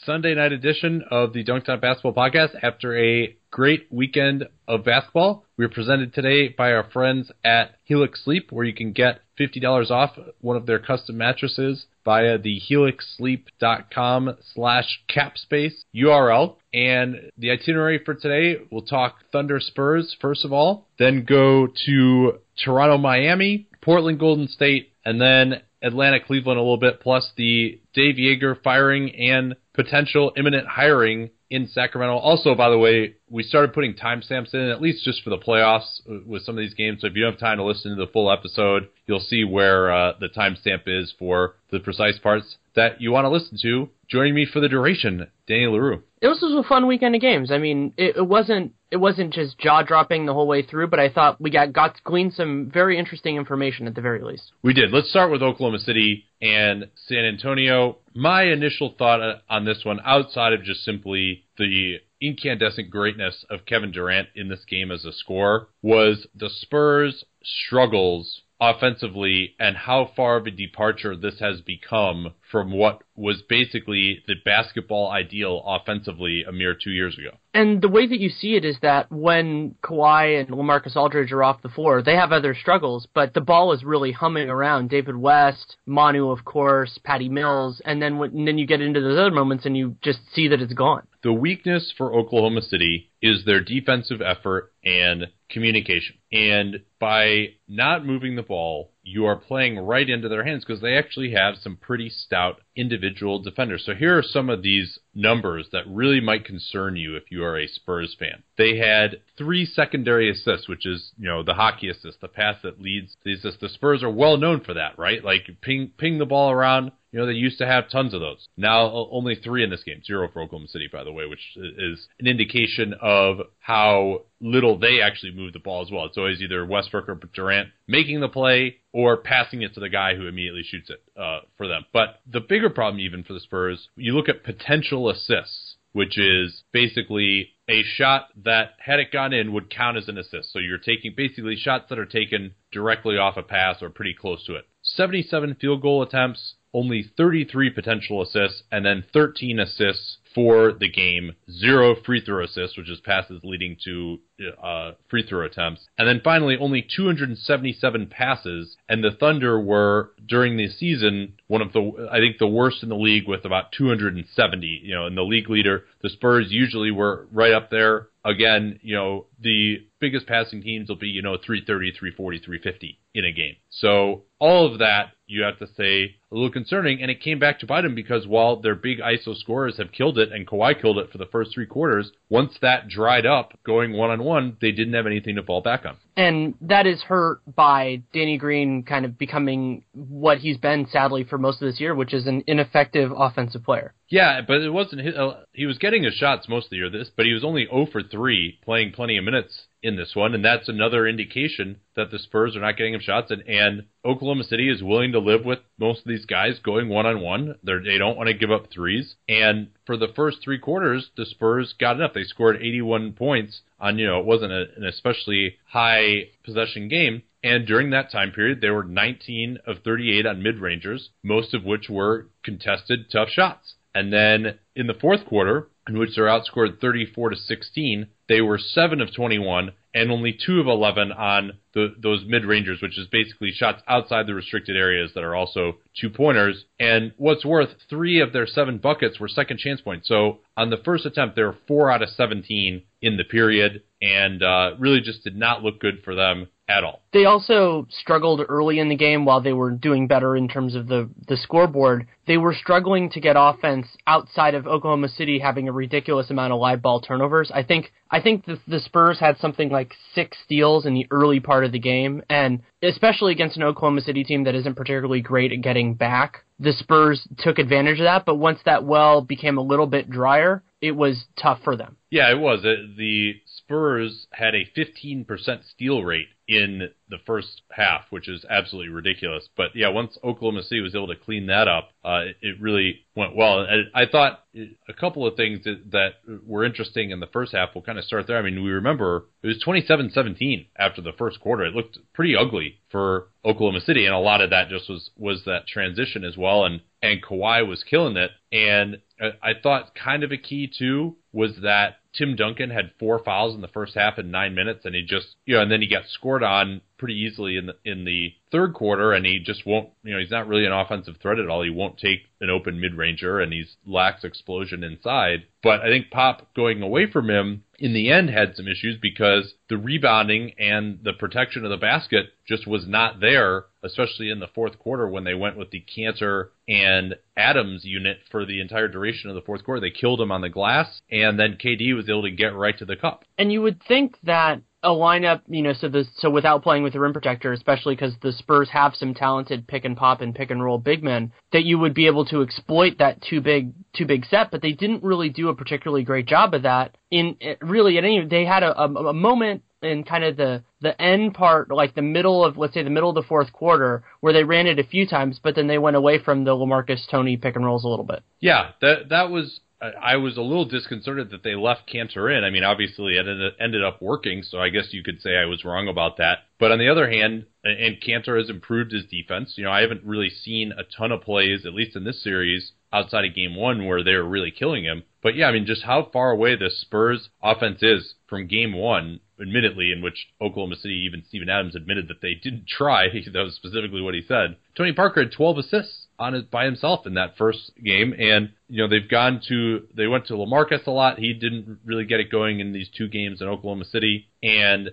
Sunday night edition of the Dunktown Basketball Podcast. After a great weekend of basketball, we're presented today by our friends at Helix Sleep, where you can get $50 off one of their custom mattresses via the helixsleep.com/capspace URL. And the itinerary for today, we'll talk Thunder Spurs first of all, then go to Toronto Miami, Portland Golden State, and then Atlanta Cleveland a little bit, plus the Dave Joerger firing and potential imminent hiring in Sacramento. Also, by the way, we started putting timestamps in, at least just for the playoffs with some of these games. So if you don't have time to listen to the full episode, you'll see where the timestamp is for the precise parts that you want to listen to. Joining me for the duration, Danny Leroux. This was a fun weekend of games. I mean, it wasn't just jaw-dropping the whole way through, but I thought we got to glean some very interesting information at the very least. We did. Let's start with Oklahoma City and San Antonio. My initial thought on this one, outside of just simply the incandescent greatness of Kevin Durant in this game as a scorer, was the Spurs' struggles offensively and how far of a departure this has become from what was basically the basketball ideal offensively a mere 2 years ago. And the way that you see it is that when Kawhi and LaMarcus Aldridge are off the floor, they have other struggles, but the ball is really humming around. David West, Manu, of course, Patty Mills, and then you get into those other moments and you just see that it's gone. The weakness for Oklahoma City is their defensive effort and communication. And by not moving the ball, you are playing right into their hands because they actually have some pretty stout individual defenders. So here are some of these numbers that really might concern you if you are a Spurs fan. They had 3 secondary assists, which is, the hockey assist, the pass that leads the assist. The Spurs are well known for that, right? Like ping the ball around. They used to have tons of those. Now only 3 in this game, 0 for Oklahoma City, by the way, which is an indication of how little they actually move the ball as well. It's always either Westbrook or Durant making the play or passing it to the guy who immediately shoots it for them. But the bigger problem even for the Spurs, you look at potential assists, which is basically a shot that, had it gone in, would count as an assist. So you're taking basically shots that are taken directly off a pass or pretty close to it. 77 field goal attempts, only 33 potential assists, and then 13 assists for the game, 0 free throw assists, which is passes leading to free throw attempts. And then finally, only 277 passes, and the Thunder were, during the season, one of the worst in the league with about 270. And the league leader, the Spurs usually were right up there. Again, the biggest passing teams will be, 330, 340, 350 in a game. So all of that, you have to say, a little concerning, and it came back to bite them because while their big ISO scorers have killed it, and Kawhi killed it for the first 3 quarters, once that dried up, going one-on-one, they didn't have anything to fall back on. And that is hurt by Danny Green kind of becoming what he's been, sadly, for most of this year, which is an ineffective offensive player. Yeah, but it wasn't he was getting his shots most of the year, but he was only 0 for 3, playing plenty of minutes in this one, and that's another indication that the Spurs are not getting him shots, and Oklahoma City is willing to live with most of these guys going one-on-one. They don't want to give up threes, and for the first 3 quarters, the Spurs got enough. They scored 81 points on, it wasn't an especially high possession game, and during that time period, they were 19 of 38 on mid-rangers, most of which were contested tough shots. And then in the fourth quarter, in which they're outscored 34-16, they were 7 of 21 and only 2 of 11 on those mid-rangers, which is basically shots outside the restricted areas that are also 2-pointers. And what's worth, 3 of their 7 buckets were second chance points. So on the first attempt, they were 4 out of 17 in the period, and really just did not look good for them at all. They also struggled early in the game while they were doing better in terms of the scoreboard. They were struggling to get offense outside of Oklahoma City having a ridiculous amount of live ball turnovers. I think the Spurs had something like 6 steals in the early part of the game, and especially against an Oklahoma City team that isn't particularly great at getting back, the Spurs took advantage of that, but once that well became a little bit drier, it was tough for them. Yeah, it was. The Spurs had a 15% steal rate in the first half, which is absolutely ridiculous. But yeah, once Oklahoma City was able to clean that up, it really went well. I thought a couple of things that were interesting in the first half. We'll kind of start there. I mean, we remember it was 27-17 after the first quarter. It looked pretty ugly for Oklahoma City, and a lot of that just was that transition as well. And Kawhi was killing it. And I thought kind of a key too was that Tim Duncan had 4 fouls in the first half in 9 minutes, and he just, and then he got scored on pretty easily in the third quarter, and he just won't, he's not really an offensive threat at all. He won't take an open mid-ranger, and he lacks explosion inside. But I think Pop going away from him in the end had some issues because the rebounding and the protection of the basket just was not there, especially in the fourth quarter when they went with the Kanter and Adams unit for the entire duration of the fourth quarter. They killed him on the glass, and then KD was able to get right to the cup. And you would think that a lineup, so without playing with the rim protector, especially because the Spurs have some talented pick and pop and pick and roll big men, that you would be able to exploit that too big set, but they didn't really do a particularly great job of that. They had a moment in kind of the end part, like the middle of the fourth quarter, where they ran it a few times, but then they went away from the LaMarcus Tony pick and rolls a little bit. Yeah, that was. I was a little disconcerted that they left Kanter in. I mean, obviously it ended up working, so I guess you could say I was wrong about that. But on the other hand, and Kanter has improved his defense. I haven't really seen a ton of plays, at least in this series, outside of game one where they were really killing him. But yeah, I mean, just how far away the Spurs offense is from game one, admittedly, in which Oklahoma City, even Steven Adams admitted that they didn't try. That was specifically what he said. Tony Parker had 12 assists by himself in that first game, and they went to LaMarcus a lot. He didn't really get it going in these 2 games in Oklahoma City, and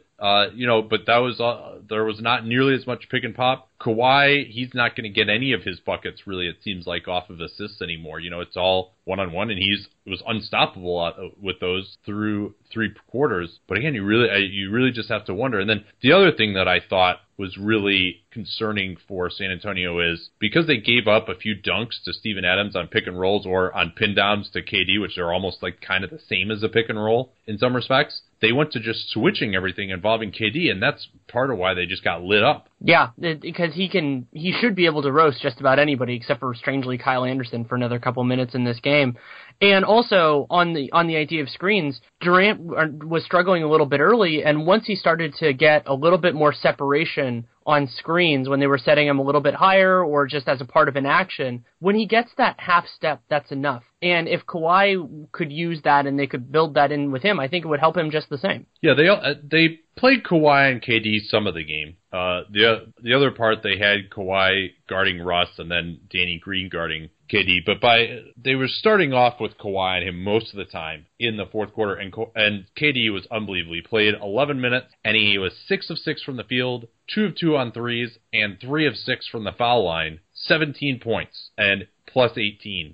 but that was there was not nearly as much pick and pop. Kawhi, he's not going to get any of his buckets, really, it seems like, off of assists anymore. It's all one-on-one, and it was unstoppable with those through 3 quarters. But again, you really just have to wonder. And then the other thing that I thought was really concerning for San Antonio is because they gave up a few dunks to Steven Adams on pick and rolls or on pin downs to KD, which are almost like kind of the same as a pick and roll in some respects, they went to just switching everything involving KD, and that's part of why they just got lit up. Yeah, because he should be able to roast just about anybody except for, strangely, Kyle Anderson for another couple minutes in this game. And also, on the idea of screens, Durant was struggling a little bit early, and once he started to get a little bit more separation on screens, when they were setting him a little bit higher or just as a part of an action, when he gets that half step, that's enough. And if Kawhi could use that and they could build that in with him, I think it would help him just the same. Yeah, they played Kawhi and KD some of the game. The other part, they had Kawhi guarding Russ and then Danny Green guarding KD. But they were starting off with Kawhi and him most of the time in the fourth quarter, and KD was unbelievable. He played 11 minutes, and he was 6 of 6 from the field, 2 of 2 on threes, and 3 of 6 from the foul line. 17 points and plus 18.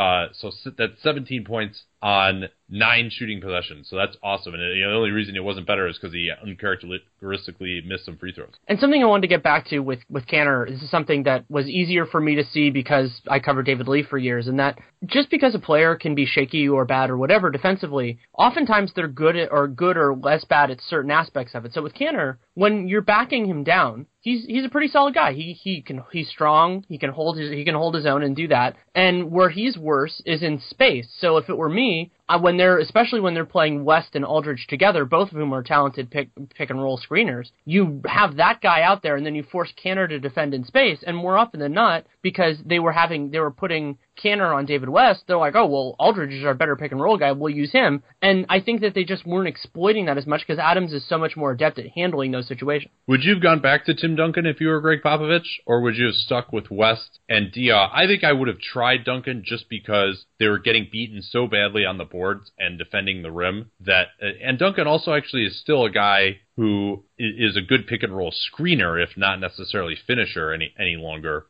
So that's 17 points on 9 shooting possessions. So that's awesome. And the only reason it wasn't better is because he uncharacteristically missed some free throws. And something I wanted to get back to with Kanter, this is something that was easier for me to see because I covered David Lee for years, and that just because a player can be shaky or bad or whatever defensively, oftentimes they're good or less bad at certain aspects of it. So with Kanter, when you're backing him down, he's a pretty solid guy. He's strong. He can hold his own and do that. And where he's worse is in space. So if it were me, especially when they're playing West and Aldridge together, both of whom are talented pick and roll screeners, you have that guy out there, and then you force Kanter to defend in space. And more often than not, because they were putting Kanter on David West, they're like, oh well, Aldridge is our better pick and roll guy, we'll use him. And I think that they just weren't exploiting that as much because Adams is so much more adept at handling those situations. Would you have gone back to Tim Duncan if you were Greg Popovich, or would you have stuck with West and Dia? I think I would have tried Duncan just because they were getting beaten so badly on the boards and defending the rim and Duncan also actually is still a guy who is a good pick and roll screener, if not necessarily finisher any longer.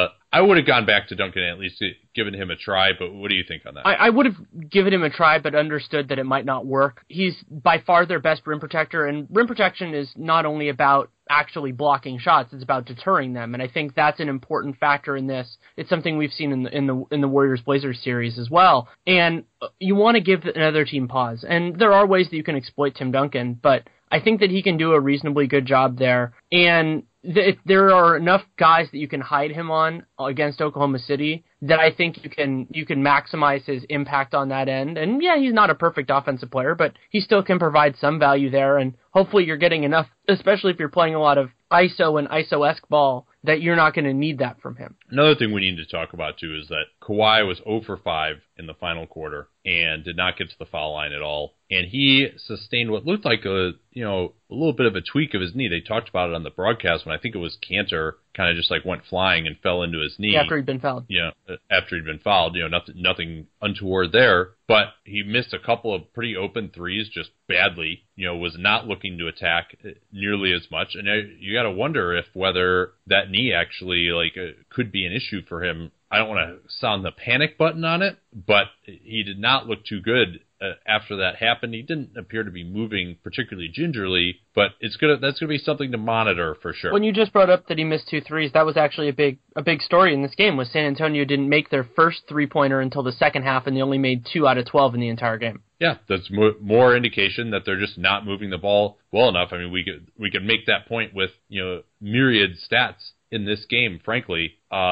I would have gone back to Duncan and at least given him a try, but what do you think on that? I would have given him a try, but understood that it might not work. He's by far their best rim protector, and rim protection is not only about actually blocking shots, it's about deterring them, and I think that's an important factor in this. It's something we've seen in the Warriors-Blazers series as well, and you want to give another team pause, and there are ways that you can exploit Tim Duncan, but I think that he can do a reasonably good job there, and there are enough guys that you can hide him on against Oklahoma City that I think you can maximize his impact on that end. And yeah, he's not a perfect offensive player, but he still can provide some value there, and hopefully you're getting enough, especially if you're playing a lot of ISO and ISO-esque ball, that you're not going to need that from him. Another thing we need to talk about, too, is that Kawhi was 0 for 5 in the final quarter and did not get to the foul line at all. And he sustained what looked like a little bit of a tweak of his knee. They talked about it on the broadcast when I think it was Cantor kind of just like went flying and fell into his knee. After he'd been fouled. After he'd been fouled, nothing untoward there. But he missed a couple of pretty open threes just badly, was not looking to attack nearly as much. And you got to wonder if whether that knee actually could be an issue for him. I don't want to sound the panic button on it, but he did not look too good after that happened. He didn't appear to be moving particularly gingerly, but that's going to be something to monitor for sure. When you just brought up that he missed 2 threes, that was actually a big story in this game. Was San Antonio didn't make their first 3-pointer until the second half, and they only made 2 out of 12 in the entire game. Yeah, that's more indication that they're just not moving the ball well enough. I mean, we could make that point with myriad stats in this game, frankly.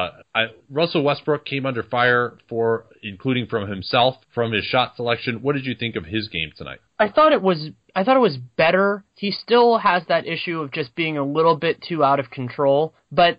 Russell Westbrook came under fire including from himself, from his shot selection. What did you think of his game tonight? I thought it was better. He still has that issue of just being a little bit too out of control, but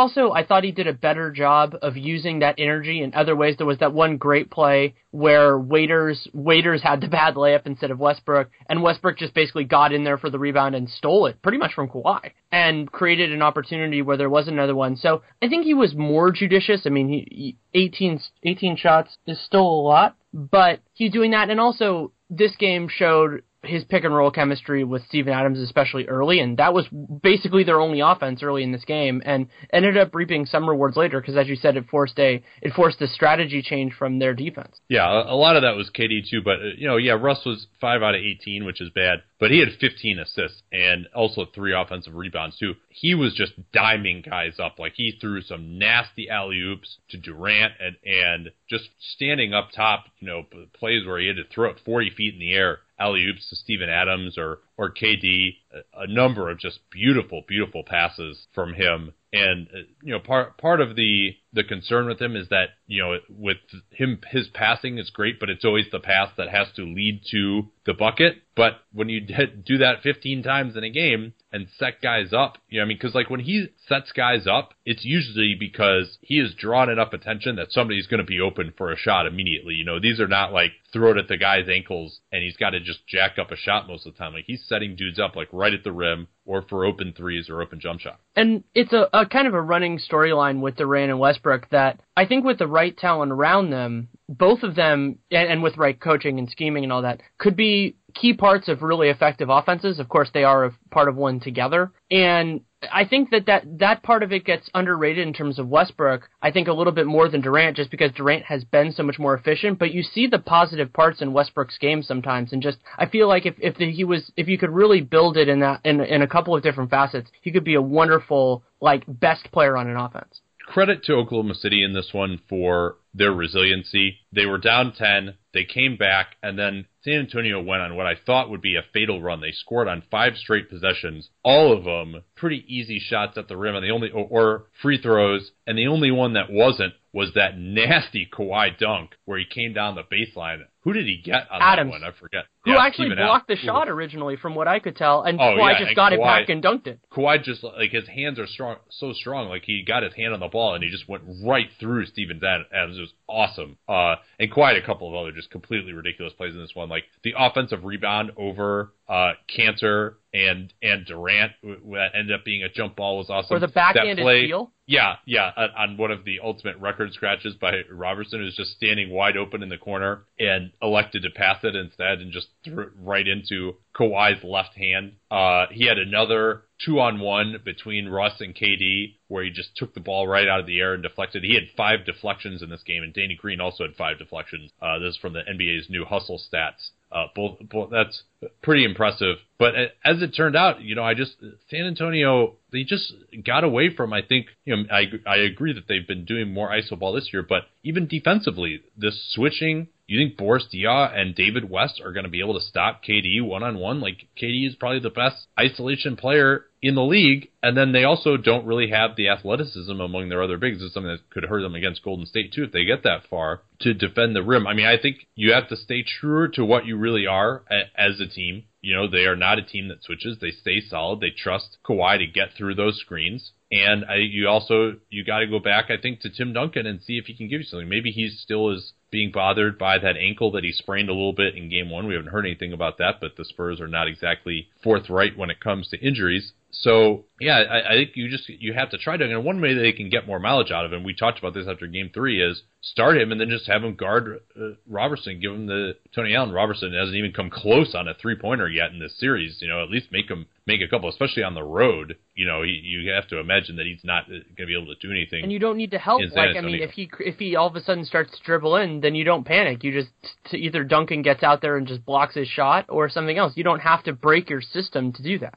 I thought he did a better job of using that energy in other ways. There was that one great play where Waiters had the bad layup instead of Westbrook, and Westbrook just basically got in there for the rebound and stole it pretty much from Kawhi and created an opportunity where there was another one. So I think he was more judicious. I mean, he 18 shots is still a lot, but he's doing that. And also this game showed his pick and roll chemistry with Steven Adams, especially early, and that was basically their only offense early in this game, and ended up reaping some rewards later because, as you said, it forced a strategy change from their defense. Yeah, a lot of that was KD too, but Russ was 5 out of 18, which is bad, but he had 15 assists and also 3 offensive rebounds too. He was just diming guys up. Like, he threw some nasty alley-oops to Durant and just standing up top, plays where he had to throw it 40 feet in the air, alley-oops to Steven Adams or KD, a number of just beautiful, beautiful passes from him. And, part of the concern with him is that, with him, his passing is great, but it's always the pass that has to lead to the bucket. But when you do that 15 times in a game and set guys up, because when he sets guys up, it's usually because he has drawn enough attention that somebody's going to be open for a shot immediately. These are not like throw it at the guy's ankles and he's got to just jack up a shot most of the time. Like, he's setting dudes up right at the rim or for open threes or open jump shot. And it's a kind of a running storyline with Durant and Westbrook that I think with the right talent around them, both of them, and with right coaching and scheming and all that, could be key parts of really effective offenses. Of course, they are a part of one together. And I think that part of it gets underrated in terms of Westbrook, I think a little bit more than Durant, just because Durant has been so much more efficient, but you see the positive parts in Westbrook's game sometimes, and just, I feel like if you could really build it in a couple of different facets, he could be a wonderful, best player on an offense. Credit to Oklahoma City in this one for their resiliency. They were down 10, they came back, and then San Antonio went on what I thought would be a fatal run. They scored on 5 straight possessions, all of them pretty easy shots at the rim, and or free throws, and the only one that wasn't was that nasty Kawhi dunk where he came down the baseline. Who did he get on Adams. That one? I forget. Who actually blocked the shot originally, from what I could tell, and Kawhi just got it back and dunked it. Kawhi just, his hands are so strong, he got his hand on the ball, and he just went right through Steven Adams. It was awesome. And Kawhi had a couple of other just completely ridiculous plays in this one, the offensive rebound over Cantor and Durant that ended up being a jump ball was awesome. Or the backhanded steal? Yeah, on one of the ultimate record scratches by Robertson, who's just standing wide open in the corner and elected to pass it instead and just threw it right into Kawhi's left hand. He had another 2-on-1 between Russ and KD where he just took the ball right out of the air and deflected. He had 5 deflections in this game, and Danny Green also had 5 deflections. This is from the NBA's new hustle stats. Both that's pretty impressive. But as it turned out, San Antonio, they just got away from, I think, I agree that they've been doing more iso ball this year, but even defensively, this switching, you think Boris Diaw and David West are going to be able to stop KD one-on-one? KD is probably the best isolation player in the league, and then they also don't really have the athleticism among their other bigs. It's something that could hurt them against Golden State, too, if they get that far, to defend the rim. I think you have to stay truer to what you really are as a team. They are not a team that switches. They stay solid. They trust Kawhi to get through those screens. And you got to go back, I think, to Tim Duncan and see if he can give you something. Maybe he still is being bothered by that ankle that he sprained a little bit in game one. We haven't heard anything about that, but the Spurs are not exactly forthright when it comes to injuries. So, yeah, I think you have to try Duncan. And one way they can get more mileage out of him, we talked about this after game 3, is start him and then just have him guard Robertson, give him the Tony Allen. Robertson hasn't even come close on a three-pointer yet in this series. At least make him make a couple, especially on the road. You have to imagine that he's not going to be able to do anything. And you don't need to help. If he all of a sudden starts to dribble in, then you don't panic. You just either Duncan gets out there and just blocks his shot or something else. You don't have to break your system to do that.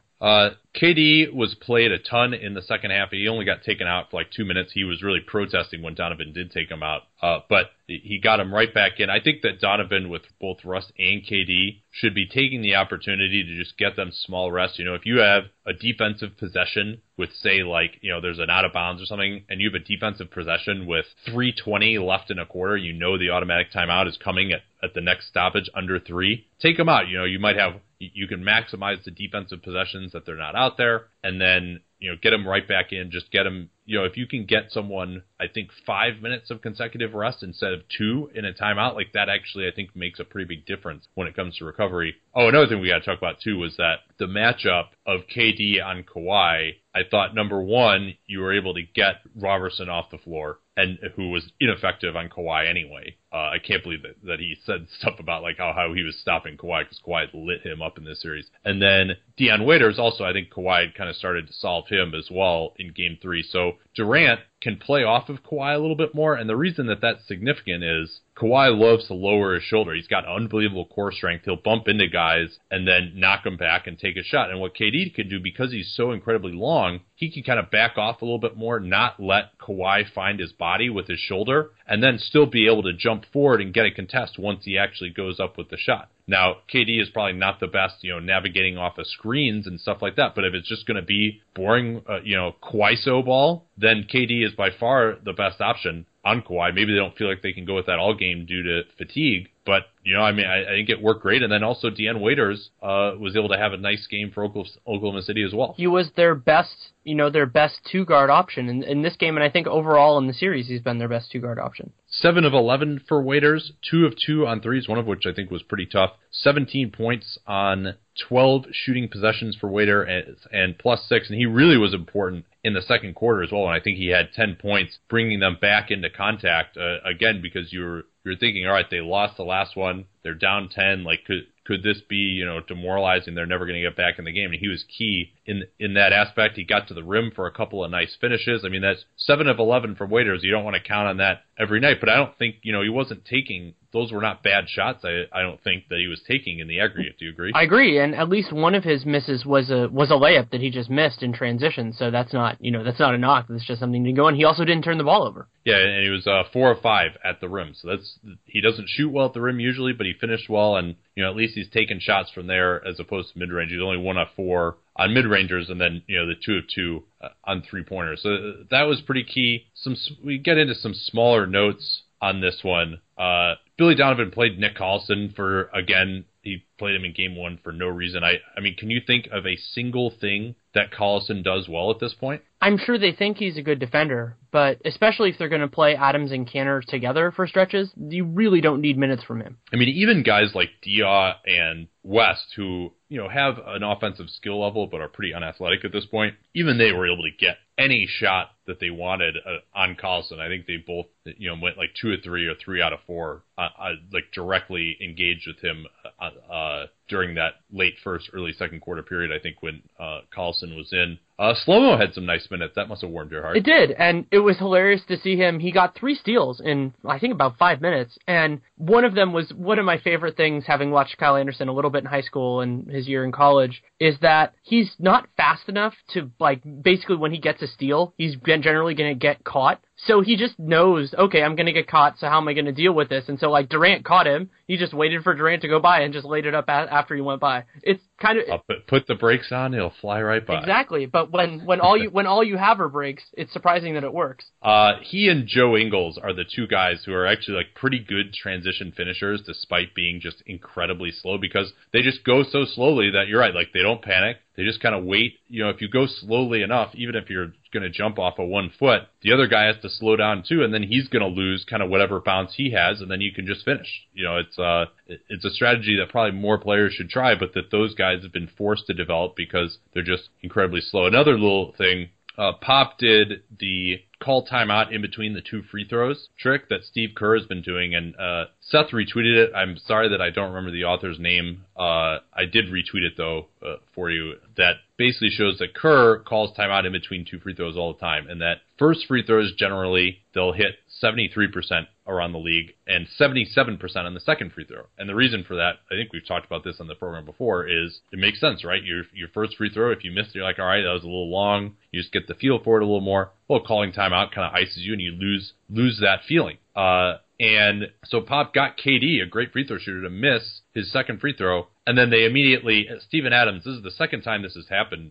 KD was played a ton in the second half. He only got taken out for like 2 minutes. He was really protesting when Donovan did take him out. But he got him right back in. I think that Donovan, with both Russ and KD, should be taking the opportunity to just get them small rests. If you have a defensive possession with, say, there's an out of bounds or something, and you have a defensive possession with 3:20 left in a quarter, the automatic timeout is coming at the next stoppage under 3, take them out. You can maximize the defensive possessions that they're not out there, and then, get them right back in. Just get them, if you can get someone, I think, 5 minutes of consecutive rest instead of 2 in a timeout, that actually, I think, makes a pretty big difference when it comes to recovery. Oh, another thing we got to talk about, too, was that the matchup of KD on Kawhi, I thought, number one, you were able to get Robertson off the floor, and who was ineffective on Kawhi anyway. I can't believe that he said stuff about how he was stopping Kawhi, because Kawhi lit him up in this series. And then Dion Waiters also, I think Kawhi kind of started to solve him as well in game 3. So Durant can play off of Kawhi a little bit more, and the reason that that's significant is Kawhi loves to lower his shoulder. He's got unbelievable core strength. He'll bump into guys and then knock them back and take a shot. And what KD can do, because he's so incredibly long, he can kind of back off a little bit more, not let Kawhi find his body with his shoulder, and then still be able to jump forward and get a contest once he actually goes up with the shot. Now, KD is probably not the best, navigating off of screens and stuff like that, but if it's just going to be boring, Kawhi-so ball, then KD is by far the best option on Kawhi. Maybe they don't feel like they can go with that all game due to fatigue, but, I think it worked great. And then also Dion Waiters was able to have a nice game for Oklahoma City as well. He was their best, their best two-guard option in this game, and I think overall in the series he's been their best two-guard option. 7 of 11 for Waiters, 2 of 2 on threes, one of which I think was pretty tough. 17 points on 12 shooting possessions for Waiter and +6, and he really was important in the second quarter as well. And I think he had 10 points, bringing them back into contact again, because you're thinking, all right, they lost the last one, they're down 10. Could this be, demoralizing? They're never going to get back in the game. And he was key in that aspect. He got to the rim for a couple of nice finishes. I mean, that's 7 of 11 for Waiters. You don't want to count on that every night. But I don't think, he wasn't taking, those were not bad shots. I don't think that he was taking in the aggregate. Do you agree? I agree. And at least one of his misses was a layup that he just missed in transition. So that's not, that's not a knock. That's just something to go. And he also didn't turn the ball over. Yeah, and he was 4 of 5 at the rim. So he doesn't shoot well at the rim usually, but he finished well, and at least he's taking shots from there as opposed to mid-range. He's only 1 of 4 on mid-rangers, and then the 2 of 2 on three-pointers. So that was pretty key. We get into some smaller notes on this one. Billy Donovan played Nick Collison he played him in game 1 for no reason. I mean, can you think of a single thing that Collison does well at this point? I'm sure they think he's a good defender, but especially if they're going to play Adams and Kanter together for stretches, you really don't need minutes from him. I mean, even guys like Dia and West, who, have an offensive skill level but are pretty unathletic at this point, even they were able to get any shot that they wanted on Collison. I think they both, went 2 of 3 or 3 out of 4, directly engaged with him during that late first, early second quarter period, I think, when Collison was in. Slow-Mo had some nice minutes. That must have warmed your heart. It did, and it was hilarious to see him. He got 3 steals in, I think, about 5 minutes, and one of them was one of my favorite things, having watched Kyle Anderson a little bit in high school and his year in college, is that he's not fast enough to, basically when he gets a steal, he's generally going to get caught. So he just knows, okay, I'm going to get caught, so how am I going to deal with this? And so, Durant caught him. He just waited for Durant to go by and just laid it up after he went by. It's kind of... put the brakes on, he'll fly right by. Exactly, but when all you have are brakes, it's surprising that it works. He and Joe Ingles are the 2 guys who are actually, pretty good transition finishers, despite being just incredibly slow, because they just go so slowly that, you're right, they don't panic. They just kind of wait. If you go slowly enough, even if you're going to jump off of 1 foot, the other guy has to slow down too, and then he's going to lose kind of whatever bounce he has, and then you can just finish. It's a strategy that probably more players should try, but that those guys have been forced to develop because they're just incredibly slow. Another little thing, Pop did the call timeout in between the 2 free throws trick that Steve Kerr has been doing, and Seth retweeted it. I'm sorry that I don't remember the author's name. I did retweet it, though, for you. That basically shows that Kerr calls timeout in between 2 free throws all the time, and that first free throws, generally, they'll hit 73% around the league and 77% on the second free throw. And the reason for that, I think we've talked about this on the program before, is it makes sense, right? Your first free throw, if you miss it, you're like, all right, that was a little long. You just get the feel for it a little more. Well, calling timeout kind of ices you, and you lose that feeling. And so Pop got KD, a great free throw shooter, to miss his second free throw, and then they immediately, Steven Adams, this is the second time this has happened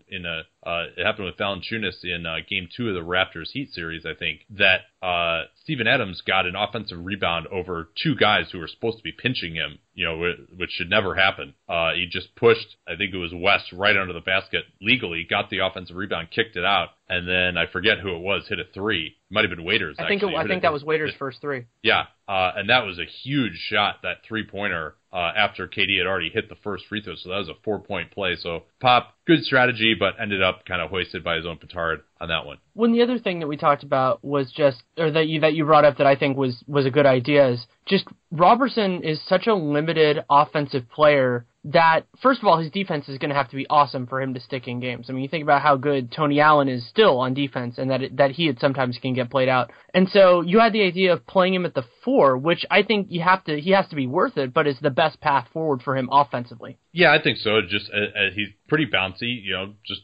it happened with Valanciunas in Game 2 of the Raptors Heat series, I think, that Steven Adams got an offensive rebound over 2 guys who were supposed to be pinching him, which should never happen. He just pushed, I think it was West, right under the basket legally, got the offensive rebound, kicked it out, and then I forget who it was, hit a 3. It might have been Waiters, actually. I think that was Waiters' first 3. Yeah, and that was a huge shot, that 3-pointer, after KD had already hit the first free throw, so that was a 4-point play. So Pop, good strategy, but ended up kind of hoisted by his own petard on that one. When the other thing that we talked about was just, or that you brought up that I think was a good idea, is just Roberson is such a limited offensive player that, first of all, his defense is going to have to be awesome for him to stick in games. I mean, you think about how good Tony Allen is still on defense, and that he sometimes can get played out. And so you had the idea of playing him at the 4, which I think he has to be worth it, but is the best path forward for him offensively. Yeah, I think so. Just he's pretty bouncy, just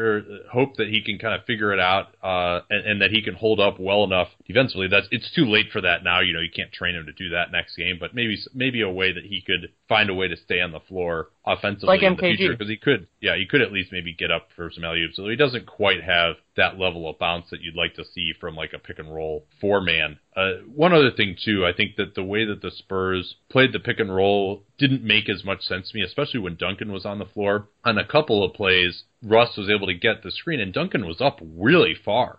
hope that he can kind of figure it out, and that he can hold up well enough defensively. It's too late for that now. You can't train him to do that next game, but maybe a way that he could find a way to stay on the floor offensively like in MKG. the future, because he could at least maybe get up for some alley-oops. So he doesn't quite have that level of bounce that you'd like to see from like a pick and roll 4-man. One other thing too, I think that the way that the Spurs played the pick and roll didn't make as much sense to me, especially when Duncan was on the floor. On a couple of plays, Russ was able to get the screen, and Duncan was up really far,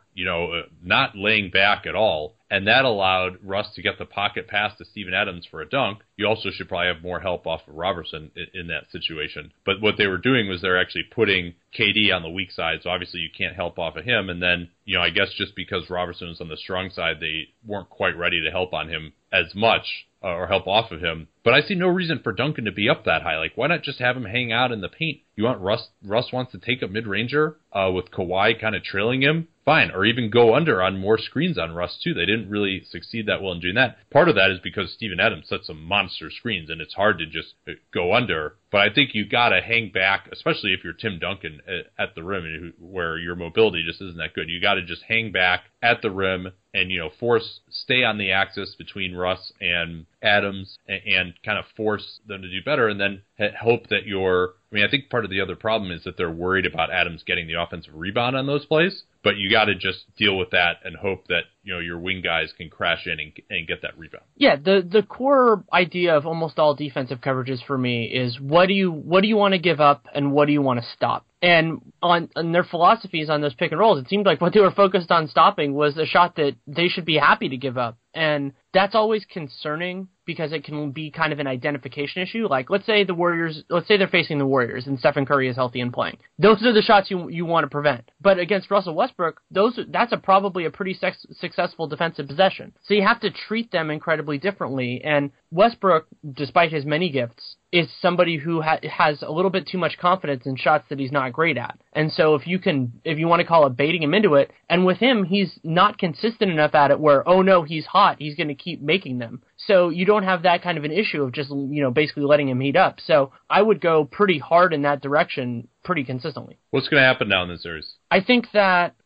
not laying back at all. And that allowed Russ to get the pocket pass to Steven Adams for a dunk. You also should probably have more help off of Robertson in that situation. But what they were doing was they're actually putting KD on the weak side, so obviously you can't help off of him. And then, I guess just because Robertson was on the strong side, they weren't quite ready to help on him as much, or help off of him. But I see no reason for Duncan to be up that high. Like, why not just have him hang out in the paint? You want Russ wants to take a mid-ranger with Kawhi kind of trailing him? Fine. Or even go under on more screens on Russ, too. They didn't really succeed that well in doing that. Part of that is because Steven Adams set some monster screens, and it's hard to just go under. But I think you got to hang back, especially if you're Tim Duncan at the rim, where your mobility just isn't that good. You got to just hang back at the rim and, stay on the axis between Russ and Adams and kind of force them to do better, and then hope that I think part of the other problem is that they're worried about Adams getting the offensive rebound on those plays, but you got to just deal with that and hope that, your wing guys can crash in and get that rebound. Yeah, the core idea of almost all defensive coverages for me is what do you want to give up and what do you want to stop? And on their philosophies on those pick and rolls, it seemed like what they were focused on stopping was a shot that they should be happy to give up. And that's always concerning because it can be kind of an identification issue. Like, let's say they're facing the Warriors and Stephen Curry is healthy and playing. Those are the shots you want to prevent. But against Russell Westbrook, that's probably a pretty successful defensive possession. So you have to treat them incredibly differently. And Westbrook, despite his many gifts, is somebody who has a little bit too much confidence in shots that he's not great at. And so if you want to call it baiting him into it, and with him, he's not consistent enough at it where, oh no, he's hot, he's going to keep making them. So you don't have that kind of an issue of just, basically letting him heat up. So I would go pretty hard in that direction pretty consistently. What's going to happen now in this series? I think that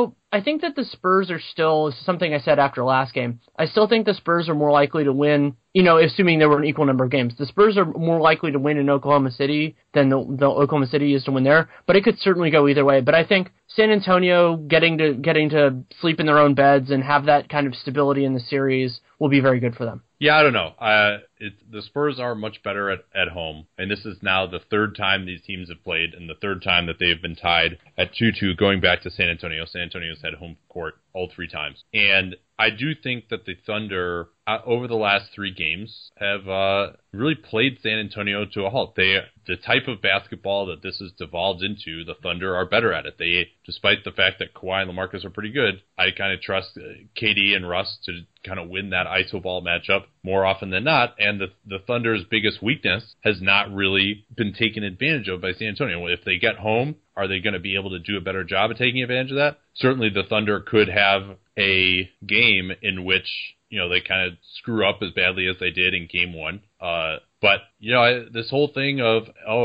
the Spurs are still, something I said after last game, I still think the Spurs are more likely to win, assuming there were an equal number of games. The Spurs are more likely to win in Oklahoma City than the Oklahoma City is to win there, but it could certainly go either way. But I think San Antonio getting to sleep in their own beds and have that kind of stability in the series will be very good for them. Yeah, I don't know. the Spurs are much better at home, and this is now the third time these teams have played, and the third time that they've been tied at 2-2 going back to San Antonio. San Antonio's had home court all three times. And I do think that the Thunder, over the last three games, have really played San Antonio to a halt. The type of basketball that this has devolved into, the Thunder are better at it. Despite the fact that Kawhi and LaMarcus are pretty good, I kind of trust KD and Russ to kind of win that iso ball matchup more often than not. And the Thunder's biggest weakness has not really been taken advantage of by San Antonio. If they get home, are they going to be able to do a better job of taking advantage of that? Certainly the Thunder could have a game in which, they kind of screw up as badly as they did in game one. But, this whole thing of,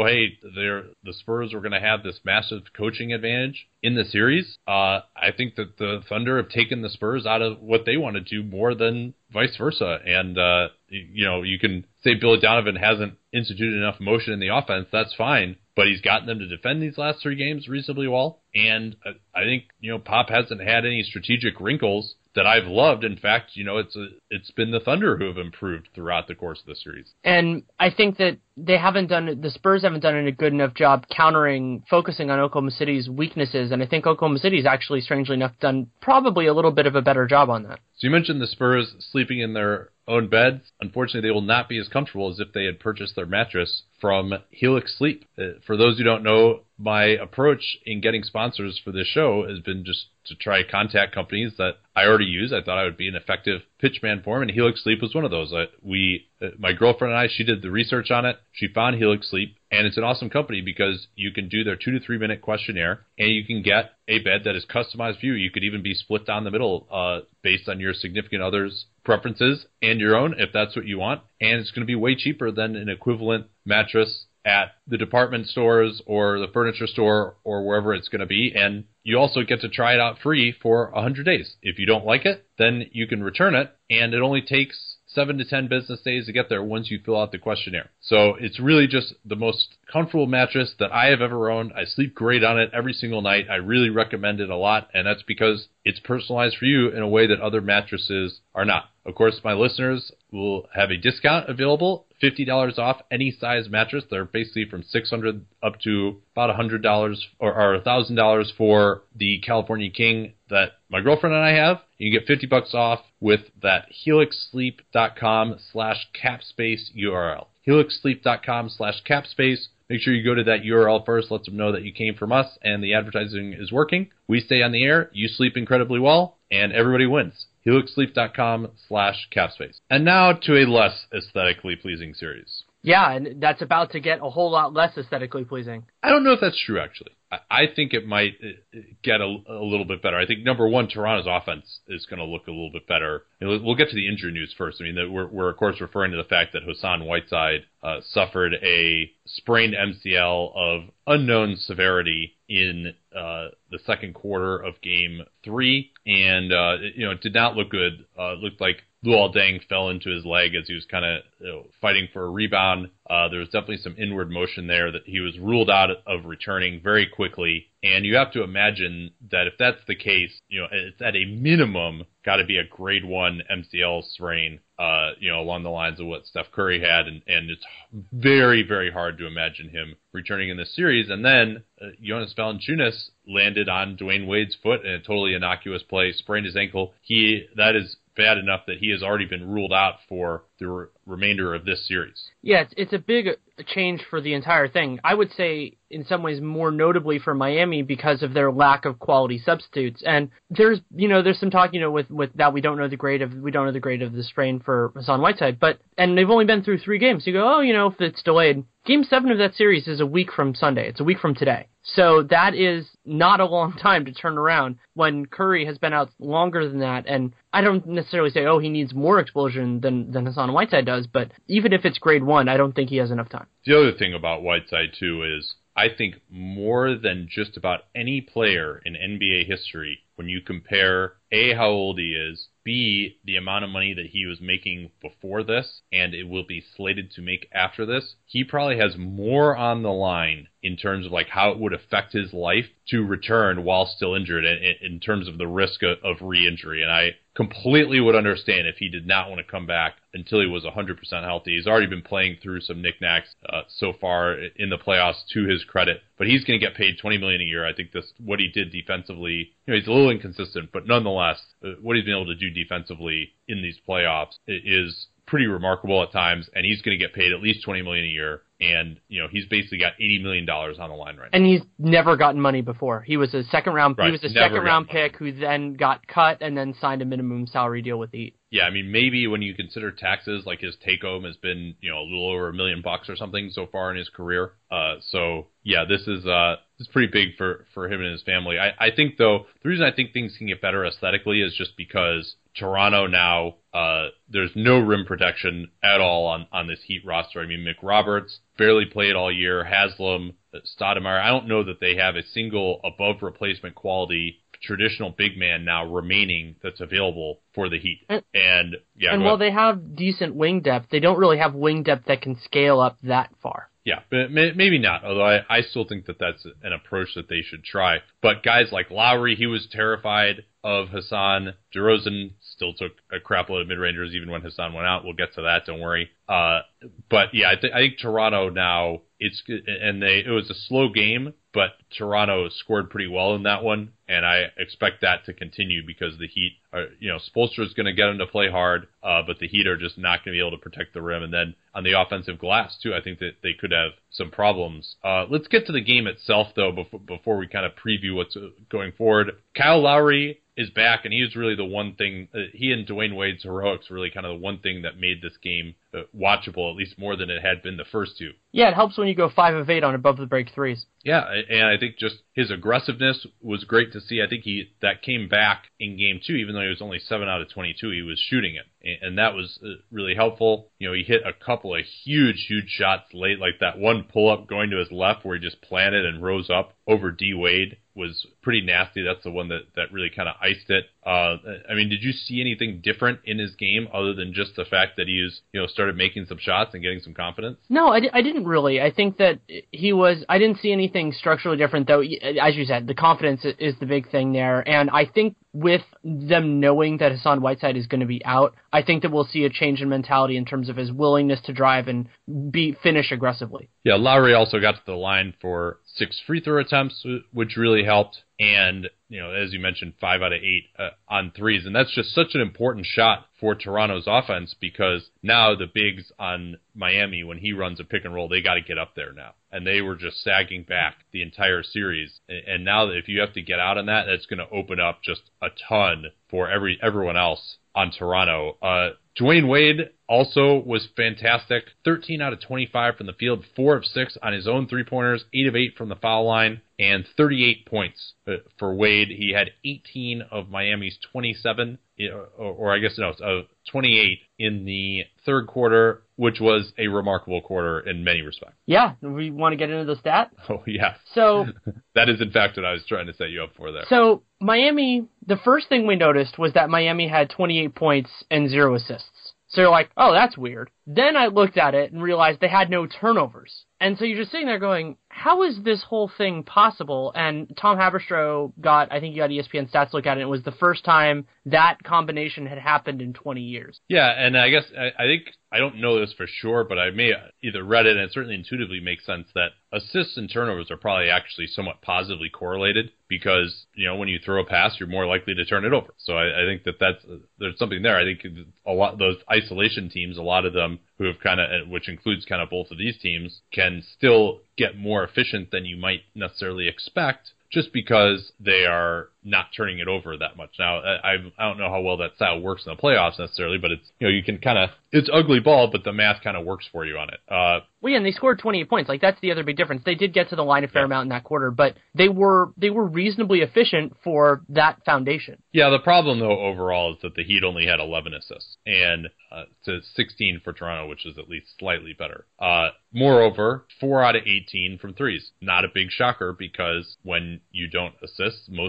the Spurs were going to have this massive coaching advantage in the series, I think that the Thunder have taken the Spurs out of what they want to do more than vice versa. And, you can say Billy Donovan hasn't instituted enough motion in the offense. That's fine. But he's gotten them to defend these last three games reasonably well. And I think, Pop hasn't had any strategic wrinkles that I've loved. In fact, it's been the Thunder who have improved throughout the course of the series. And I think that the Spurs haven't done a good enough job focusing on Oklahoma City's weaknesses. And I think Oklahoma City's actually, strangely enough, done probably a little bit of a better job on that. So you mentioned the Spurs sleeping in their own beds. Unfortunately, they will not be as comfortable as if they had purchased their mattress from Helix Sleep. For those who don't know, my approach in getting sponsors for this show has been just to try contact companies that I already use. I thought I would be an effective pitchman for them, and Helix Sleep was one of those. My girlfriend and I, she did the research on it. She found Helix Sleep, and it's an awesome company because you can do their 2 to 3 minute questionnaire, and you can get a bed that is customized for you. You could even be split down the middle based on your significant other's preferences and your own, if that's what you want. And it's going to be way cheaper than an equivalent mattress at the department stores or the furniture store or wherever it's going to be. And you also get to try it out free for 100 days. If you don't like it, then you can return it, and it only takes 7 to 10 business days to get there once you fill out the questionnaire. So it's really just the most comfortable mattress that I have ever owned. I sleep great on it every single night. I really recommend it a lot, and that's because it's personalized for you in a way that other mattresses are not. Of course, my listeners will have a discount available, $50 off any size mattress. They're basically from $600 up to about $100 or $1,000 for the California King that my girlfriend and I have. You can get $50 off with that helixsleep.com/capspace URL. helixsleep.com/capspace. Make sure you go to that URL first. Let them know that you came from us and the advertising is working. We stay on the air. You sleep incredibly well, and everybody wins. helixsleep.com/capspace. And now to a less aesthetically pleasing series. Yeah, and that's about to get a whole lot less aesthetically pleasing. I don't know if that's true, actually. I think it might get a little bit better. I think, number one, Toronto's offense is going to look a little bit better. We'll get to the injury news first. I mean, we're of course, referring to the fact that Hassan Whiteside suffered a sprained MCL of unknown severity in the second quarter of Game 3. And, it did not look good. It looked like Luol Deng fell into his leg as he was kind of fighting for a rebound. There was definitely some inward motion there that he was ruled out of returning very quickly. And you have to imagine that if that's the case, it's at a minimum got to be a grade 1 MCL sprain, along the lines of what Steph Curry had. And it's very, very hard to imagine him returning in this series. And then Jonas Valanciunas landed on Dwayne Wade's foot in a totally innocuous play, sprained his ankle. That is bad enough that he has already been ruled out for the remainder of this series. Yeah, it's a big change for the entire thing. I would say in some ways more notably for Miami because of their lack of quality substitutes. And there's some talk, with that we don't know the grade of the strain for Hassan Whiteside, and they've only been through 3 games. You go, if it's delayed. Game 7 of that series is a week from Sunday. It's a week from today. So that is not a long time to turn around when Curry has been out longer than that. And I don't necessarily say, he needs more explosion than Hassan Whiteside does, but even if it's grade 1, I don't think he has enough time. The other thing about Whiteside, too, is I think more than just about any player in NBA history, when you compare A, how old he is, B, the amount of money that he was making before this, and it will be slated to make after this, he probably has more on the line in terms of like how it would affect his life to return while still injured in terms of the risk of re-injury. And I completely would understand if he did not want to come back until he was 100% healthy. He's already been playing through some knickknacks so far in the playoffs, to his credit, but he's going to get paid $20 million a year. I think what he did defensively, he's a little inconsistent, but nonetheless, what he's been able to do defensively in these playoffs is pretty remarkable at times, and he's going to get paid at least $20 million a year. And, he's basically got $80 million on the line right now. And he's never gotten money before. He was a second round pick money. who then got cut and then signed a minimum salary deal with the Heat. Yeah, I mean, maybe when you consider taxes, like his take home has been, a little over $1 million or something so far in his career. So yeah, this is pretty big for him and his family. I think though, the reason I think things can get better aesthetically is just because Toronto now, there's no rim protection at all on this Heat roster. I mean, McRoberts barely played all year. Haslam, Stoudemire. I don't know that they have a single above replacement quality traditional big man now remaining that's available for the Heat. And while they have decent wing depth, they don't really have wing depth that can scale up that far. Yeah, but maybe not, although I still think that that's an approach that they should try. But guys like Lowry, he was terrified of Hassan. DeRozan still took a crap load of mid-rangers even when Hassan went out. We'll get to that, don't worry. But yeah, I think Toronto now, it was a slow game, but Toronto scored pretty well in that one, and I expect that to continue because the Heat are, Spoelstra is going to get them to play hard, but the Heat are just not going to be able to protect the rim. And then on the offensive glass, too, I think that they could have some problems. Let's get to the game itself, though, before we kind of preview what's going forward. Kyle Lowry is back, and he was really the one thing, he and Dwayne Wade's heroics were really kind of the one thing that made this game watchable, at least more than it had been the first two. Yeah, it helps when you go 5 of 8 on above the break threes. Yeah, and I think just his aggressiveness was great to see. I think that came back in game 2, even though he was only 7 out of 22, he was shooting it, and that was really helpful. He hit a couple of huge shots late, like that one pull-up going to his left where he just planted and rose up over D. Wade was pretty nasty. That's the one that really kind of iced it. I mean, did you see anything different in his game other than just the fact that he was, started making some shots and getting some confidence? No, I didn't really. I think that I didn't see anything structurally different, though. As you said, the confidence is the big thing there. And I think with them knowing that Hassan Whiteside is going to be out, I think that we'll see a change in mentality in terms of his willingness to drive and finish aggressively. Yeah, Lowry also got to the line for 6 free throw attempts, which really helped. And, as you mentioned, 5 out of 8 on threes. And that's just such an important shot for Toronto's offense because now the bigs on Miami, when he runs a pick and roll, they got to get up there now. And they were just sagging back the entire series. And now if you have to get out on that, that's going to open up just a ton for everyone else on Toronto. Dwayne Wade also was fantastic. 13 out of 25 from the field, 4 of 6 on his own three-pointers, 8 of 8 from the foul line, and 38 points for Wade. He had 18 of Miami's 27, or I guess no, 28 in the third quarter, which was a remarkable quarter in many respects. Yeah, we want to get into the stat? Oh, yeah. So that is, in fact, what I was trying to set you up for there. So Miami, the first thing we noticed was that Miami had 28 points and 0 assists. So you're like, oh, that's weird. Then I looked at it and realized they had no turnovers. And so you're just sitting there going, how is this whole thing possible? And Tom Haberstroh I think you got ESPN stats to look at it. It was the first time that combination had happened in 20 years. Yeah, and I guess I think, I don't know this for sure, but I may either read it, and it certainly intuitively makes sense that assists and turnovers are probably actually somewhat positively correlated because, when you throw a pass, you're more likely to turn it over. So I think there's something there. I think a lot those isolation teams, a lot of them who have which includes kind of both of these teams, can still get more efficient than you might necessarily expect just because they are not turning it over that much. Now, I don't know how well that style works in the playoffs necessarily, but it's, you can it's ugly ball, but the math kind of works for you on it. Well, yeah, and they scored 28 points. Like, that's the other big difference. They did get to the line a fair amount in that quarter, but they were reasonably efficient for that foundation. Yeah, the problem, though, overall is that the Heat only had 11 assists, and to 16 for Toronto, which is at least slightly better. Moreover, 4 out of 18 from threes. Not a big shocker because when you don't assist, most threes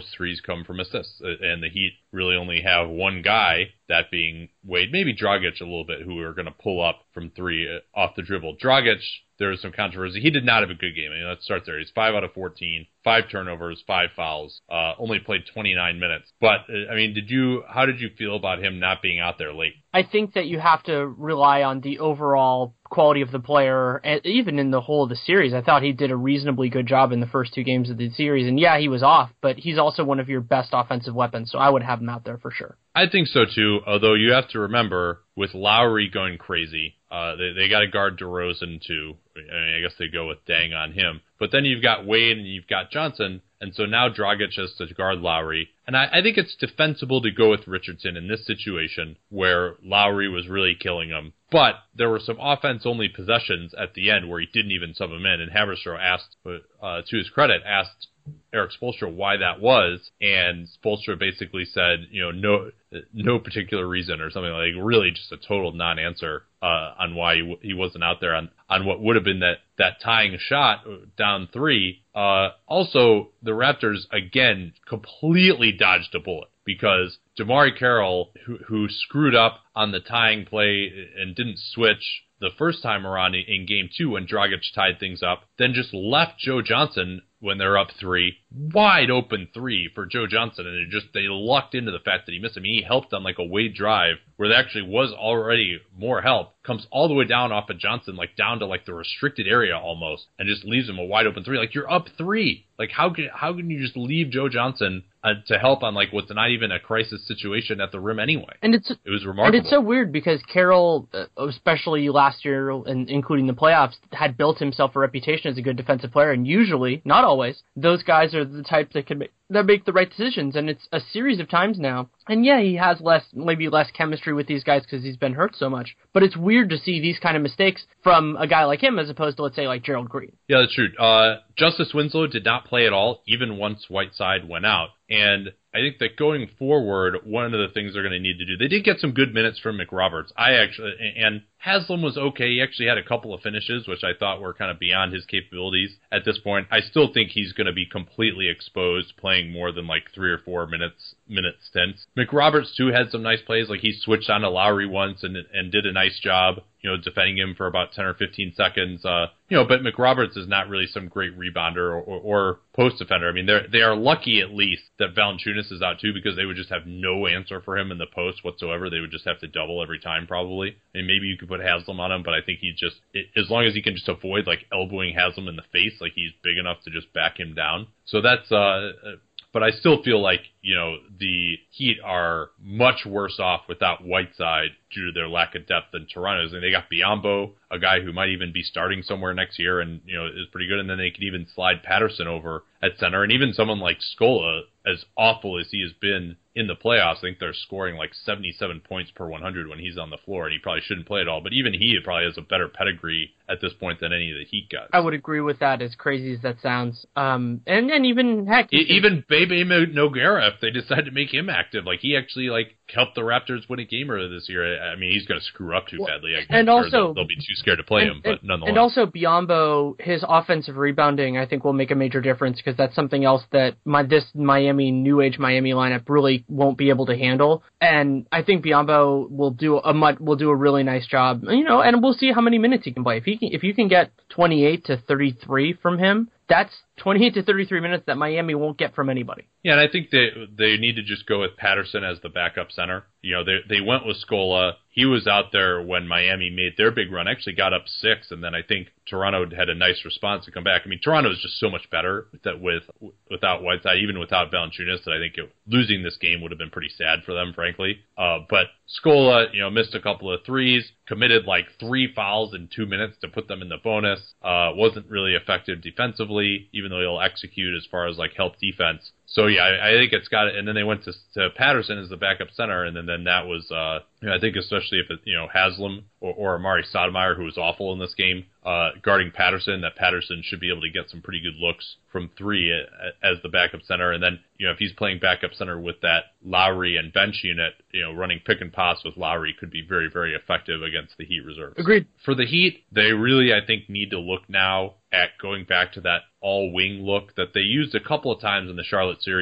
come from assists. And the Heat really only have one guy, that being Wade, maybe Dragic a little bit, who are going to pull up from three off the dribble. Dragic, there was some controversy. He did not have a good game. I mean, let's start there. He's 5 out of 14, 5 turnovers, 5 fouls, only played 29 minutes. But, I mean, how did you feel about him not being out there late? I think that you have to rely on the overall quality of the player, and even in the whole of the series. I thought he did a reasonably good job in the first 2 games of the series. And yeah, he was off, but he's also one of your best offensive weapons, so I would have him out there for sure. I think so too, although you have to remember, with Lowry going crazy, they got to guard DeRozan too. I mean, I guess they go with Dang on him. But then you've got Wade and you've got Johnson, and so now Dragic has to guard Lowry. And I think it's defensible to go with Richardson in this situation where Lowry was really killing him. But there were some offense-only possessions at the end where he didn't even sub him in, and Haberstroh asked, to his credit, asked Eric Spoelstra why that was, and Spoelstra basically said, no particular reason or something, like really just a total non-answer on why he wasn't out there on what would have been that tying shot down 3. Also, the Raptors, again, completely dodged a bullet because DeMarre Carroll, who screwed up on the tying play and didn't switch the first time around in Game 2 when Dragic tied things up, then just left Joe Johnson when they're up 3, wide open 3 for Joe Johnson, and they lucked into the fact that he missed him. He helped on like a Wade drive where there actually was already more help, comes all the way down off of Johnson, like down to like the restricted area almost, and just leaves him a wide open 3. Like, you're up 3. Like, how can you just leave Joe Johnson to help on like what's not even a crisis situation at the rim anyway? And it was remarkable. And it's so weird because Carroll, especially last year and including the playoffs, had built himself a reputation as a good defensive player, and usually, not always, those guys are the type that make the right decisions, and it's a series of times now. And yeah, he has maybe less chemistry with these guys because he's been hurt so much. But it's weird to see these kind of mistakes from a guy like him as opposed to, let's say, like Gerald Green. Yeah, that's true. Justice Winslow did not play at all, even once Whiteside went out. And I think that going forward, one of the things they're going to need to do, they did get some good minutes from McRoberts. And Haslam was okay. He actually had a couple of finishes, which I thought were kind of beyond his capabilities at this point. I still think he's going to be completely exposed playing more than like 3 or 4 minute stints. McRoberts, too, had some nice plays. Like, he switched on to Lowry once and did a nice job, defending him for about 10 or 15 seconds. But McRoberts is not really some great rebounder or post defender. I mean, they are lucky at least that Valanciunas is out too, because they would just have no answer for him in the post whatsoever. They would just have to double every time probably. And maybe you could put Haslam on him, but I think as long as he can just avoid like elbowing Haslam in the face, like he's big enough to just back him down. So that's but I still feel like, the Heat are much worse off without Whiteside due to their lack of depth than Toronto's. And they got Biyombo, a guy who might even be starting somewhere next year and, is pretty good. And then they could even slide Patterson over at center. And even someone like Scola, as awful as he has been in the playoffs, I think they're scoring like 77 points per 100 when he's on the floor, and he probably shouldn't play at all. But even he probably has a better pedigree at this point than any of the Heat guys. I would agree with that, as crazy as that sounds. And even, heck... Even Bebe Nogueira, if they decide to make him active, like he actually helped the Raptors win a game earlier this year. I mean, he's going to screw up too badly. And also... They'll be too scared to play him, but nonetheless. And also Biyombo, his offensive rebounding, I think will make a major difference, because that's something else that this New Age Miami lineup really won't be able to handle. And I think Biyombo will do a really nice job, and we'll see how many minutes he can play. If you can get 28 to 33 from him, that's 28 to 33 minutes that Miami won't get from anybody. Yeah, and I think they need to just go with Patterson as the backup center. They went with Scola. He was out there when Miami made their big run, actually got up 6, and then I think Toronto had a nice response to come back. I mean, Toronto is just so much better without Whiteside, even without Valanciunas, that I think losing this game would have been pretty sad for them, frankly. But Scola, missed a couple of threes, committed like 3 fouls in 2 minutes to put them in the bonus. Wasn't really effective defensively, even though he'll execute as far as help defense. So yeah, I think it's got it. And then they went to Patterson as the backup center, and then that was I think especially if Haslam or Amari Stoudemire, who was awful in this game, guarding Patterson, that Patterson should be able to get some pretty good looks from 3 as the backup center. And then if he's playing backup center with that Lowry and bench unit, running pick and pass with Lowry could be very, very effective against the Heat reserves. Agreed. For the Heat, they really, I think, need to look now at going back to that all-wing look that they used a couple of times in the Charlotte series,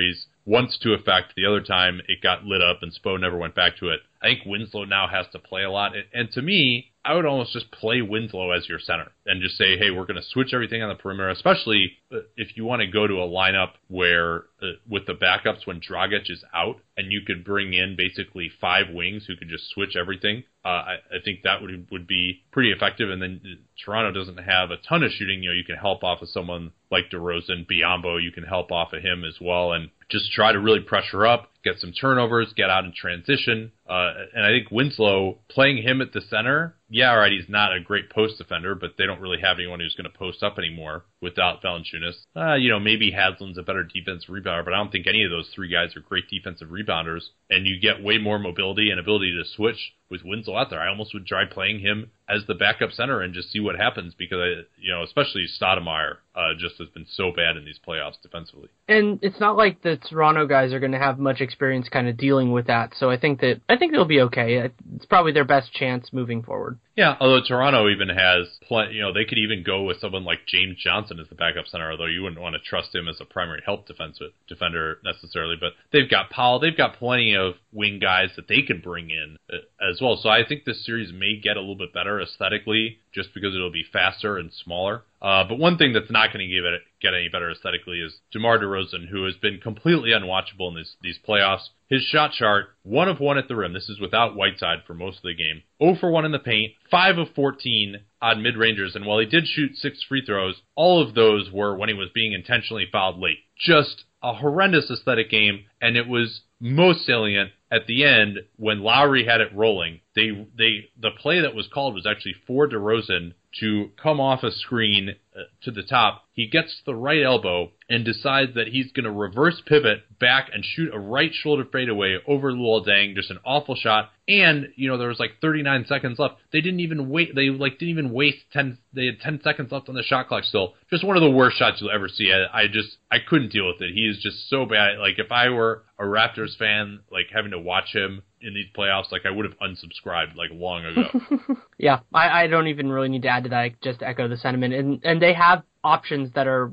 once to effect. The other time it got lit up and Spo never went back to it. I think Winslow now has to play a lot. And to me, I would almost just play Winslow as your center and just say, hey, we're going to switch everything on the perimeter, especially if you want to go to a lineup where with the backups when Dragic is out and you could bring in basically 5 wings who could just switch everything. I think that would be pretty effective. And then Toronto doesn't have a ton of shooting. You can help off of someone like DeRozan, Biyombo, you can help off of him as well. And just try to really pressure up, get some turnovers, get out in transition. And I think Winslow, playing him at the center, yeah, all right, he's not a great post defender, but they don't really have anyone who's going to post up anymore without Valanciunas. Maybe Haslam's a better defensive rebounder, but I don't think any of those 3 guys are great defensive rebounders. And you get way more mobility and ability to switch with Winslow out there. I almost would try playing him as the backup center and just see what happens because, especially Stoudemire just has been so bad in these playoffs defensively. And it's not like the Toronto guys are going to have much experience kind of dealing with that, so I think they'll be okay. It's probably their best chance moving forward. Yeah, although Toronto even has they could even go with someone like James Johnson as the backup center, although you wouldn't want to trust him as a primary help defender necessarily. But they've got Powell, they've got plenty of wing guys that they could bring in as well. So I think this series may get a little bit better aesthetically just because it'll be faster and smaller. But one thing that's not going to get any better aesthetically is DeMar DeRozan, who has been completely unwatchable in these playoffs. His shot chart, 1 of 1 at the rim. This is without Whiteside for most of the game. 0 for 1 in the paint, 5 of 14 on mid-rangers. And while he did shoot 6 free throws, all of those were when he was being intentionally fouled late. Just a horrendous aesthetic game, and it was most salient at the end when Lowry had it rolling. The play that was called was actually for DeRozan to come off a screen to the top. He gets the right elbow and decides that he's going to reverse pivot back and shoot a right shoulder fadeaway over Luol Deng. Just an awful shot. And, there was 39 seconds left. They didn't even wait. They didn't even waste 10. They had 10 seconds left on the shot clock still. Just one of the worst shots you'll ever see. I couldn't deal with it. He is just so bad. If I were a Raptors fan, having to watch him in these playoffs, I would have unsubscribed long ago. Yeah, I don't even really need to add to that. I just echo the sentiment. And they have options that are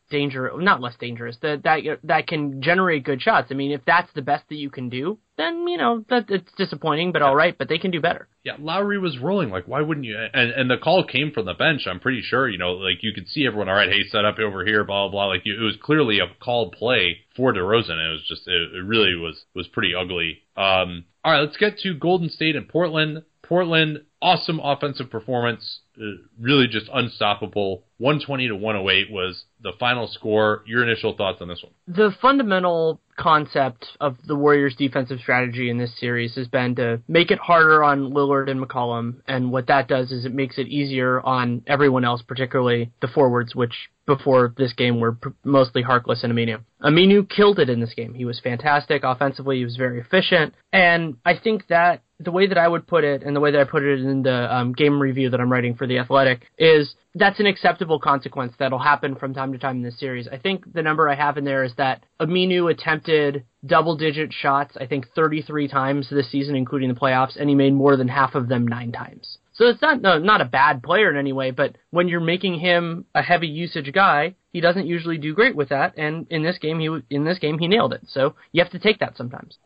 not less dangerous, that can generate good shots. I mean, if that's the best that you can do, then, that it's disappointing, but all right, but they can do better. Yeah, Lowry was rolling. Why wouldn't you? And the call came from the bench, I'm pretty sure. You could see everyone, all right, hey, set up over here, blah, blah, blah. It was clearly a called play for DeRozan. It was just, it really was pretty ugly. All right, let's get to Golden State and Portland. Portland, awesome offensive performance, really just unstoppable. 120-108 was the final score. Your initial thoughts on this one? The fundamental concept of the Warriors' defensive strategy in this series has been to make it harder on Lillard and McCollum, and what that does is it makes it easier on everyone else, particularly the forwards, which before this game were mostly Harkless and Aminu. Aminu killed it in this game. He was fantastic offensively. He was very efficient, and I think that the way that I would put it, and the way that I put it in the game review that I'm writing for The Athletic, is that's an acceptable consequence that'll happen from time to time in this series. I think the number I have in there is that Aminu attempted double-digit shots, I think 33 times this season, including the playoffs, and he made more than half of them 9 times. So it's not a bad player in any way, but when you're making him a heavy usage guy, he doesn't usually do great with that, and in this game he nailed it. So you have to take that sometimes.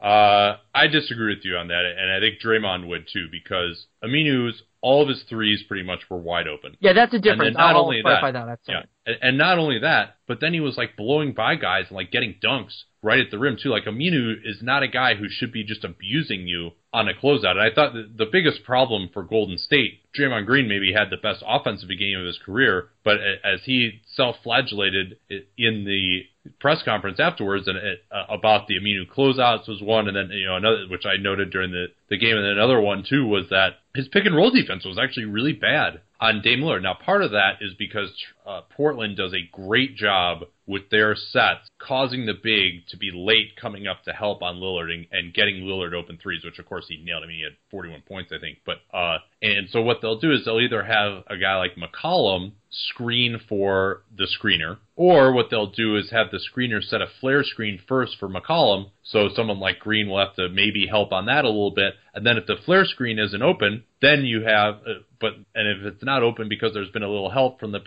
I disagree with you on that, and I think Draymond would too, because Aminu's all of his threes pretty much were wide open. Yeah, that's a difference. I'll clarify that. Yeah, and not only that, but then he was blowing by guys and getting dunks right at the rim too. Aminu is not a guy who should be just abusing you on a closeout. And I thought that the biggest problem for Golden State, Draymond Green maybe had the best offensive game of his career, but as he self-flagellated in the press conference afterwards and about the Aminu closeouts was one, and then another, which I noted during the game, and then another one too was that his pick and roll defense was actually really bad on Dame Lillard. Now, part of that is because Portland does a great job with their sets, causing the big to be late coming up to help on Lillard and getting Lillard open threes, which of course he nailed. I mean, he had 41 points, I think. But and so what they'll do is they'll either have a guy like McCollum screen for the screener, or what they'll do is have the screener set a flare screen first for McCollum, so someone like Green will have to maybe help on that a little bit, and then if the flare screen isn't open, then you have, and if it's not open because there's been a little help from the big,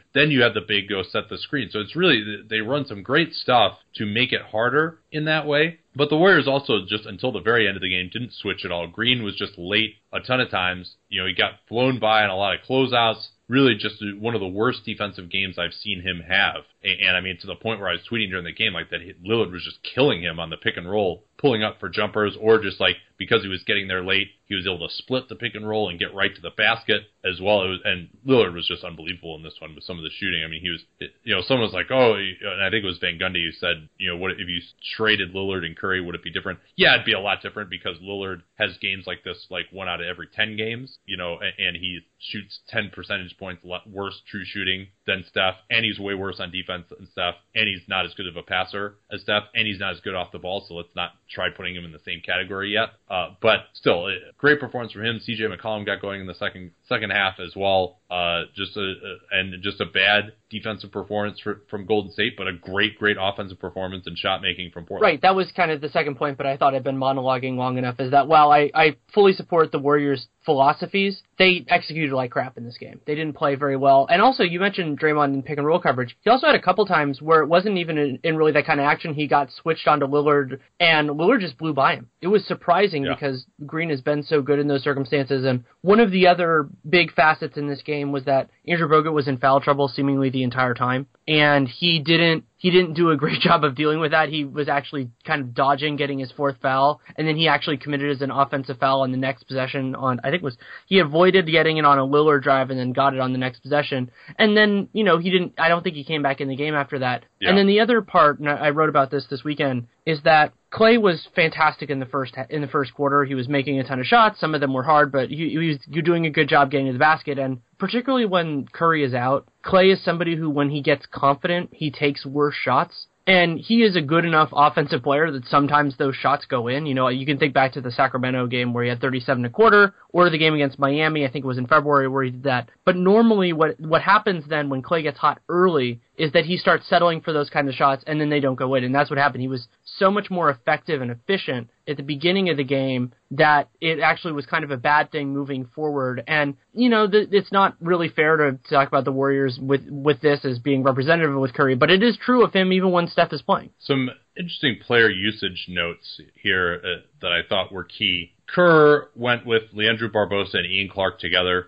then you have the big go set the screen. So it's really, they run some great stuff to make it harder in that way. But the Warriors also, just until the very end of the game, didn't switch at all. Green was just late a ton of times. You know, he got blown by on a lot of closeouts. Really just one of the worst defensive games I've seen him have. And I mean, to the point where I was tweeting during the game like that, Lillard was just killing him on the pick and roll, pulling up for jumpers, or just like, because he was getting there late, he was able to split the pick and roll and get right to the basket as well. And Lillard was just unbelievable in this one with some of the shooting. I mean, he was, you know, someone was like, oh, and I think it was Van Gundy who said, you know, what if you traded Lillard and Curry, would it be different? Yeah, it'd be a lot different because Lillard has games like this, like 1 out of every 10 games, you know, and he shoots 10 percentage points worse true shooting than Steph, and he's way worse on defense than Steph, and he's not as good of a passer as Steph, and he's not as good off the ball, so let's not try putting him in the same category yet. But still, great performance from him. CJ McCollum got going in the second half as well. Just a bad defensive performance from Golden State, but a great offensive performance and shot making from Portland. Right, that was kind of the second point, but I thought I'd been monologuing long enough, is that while I fully support the Warriors' philosophies, they executed like crap in this game. They didn't play very well. And also, you mentioned Draymond in pick and roll coverage. He also had a couple times where it wasn't even in really that kind of action. He got switched onto Lillard, and Lillard just blew by him. It was surprising because Green has been so good in those circumstances. And one of the other big facets in this game was that Andrew Bogut was in foul trouble seemingly the entire time, and he didn't do a great job of dealing with that. He was actually kind of dodging getting his fourth foul, and then he actually committed as an offensive foul on the next possession he avoided getting it on a Lillard drive and then got it on the next possession. And then, you know, I don't think he came back in the game after that. Yeah. And then the other part, and I wrote about this weekend, is that Clay was fantastic in the first quarter. He was making a ton of shots. Some of them were hard, but he was doing a good job getting to the basket. And particularly when Curry is out, Clay is somebody who, when he gets confident, he takes worse shots. And he is a good enough offensive player that sometimes those shots go in. You know, you can think back to the Sacramento game where he had 37 a quarter, or the game against Miami, I think it was in February, where he did that. But normally what happens then when Clay gets hot early is that he starts settling for those kind of shots, and then they don't go in. And that's what happened. He was so much more effective and efficient at the beginning of the game that it actually was kind of a bad thing moving forward. And, you know, it's not really fair to talk about the Warriors with this as being representative with Curry, but it is true of him even when Steph is playing. Some interesting player usage notes here that I thought were key. Kerr went with Leandro Barbosa and Ian Clark together.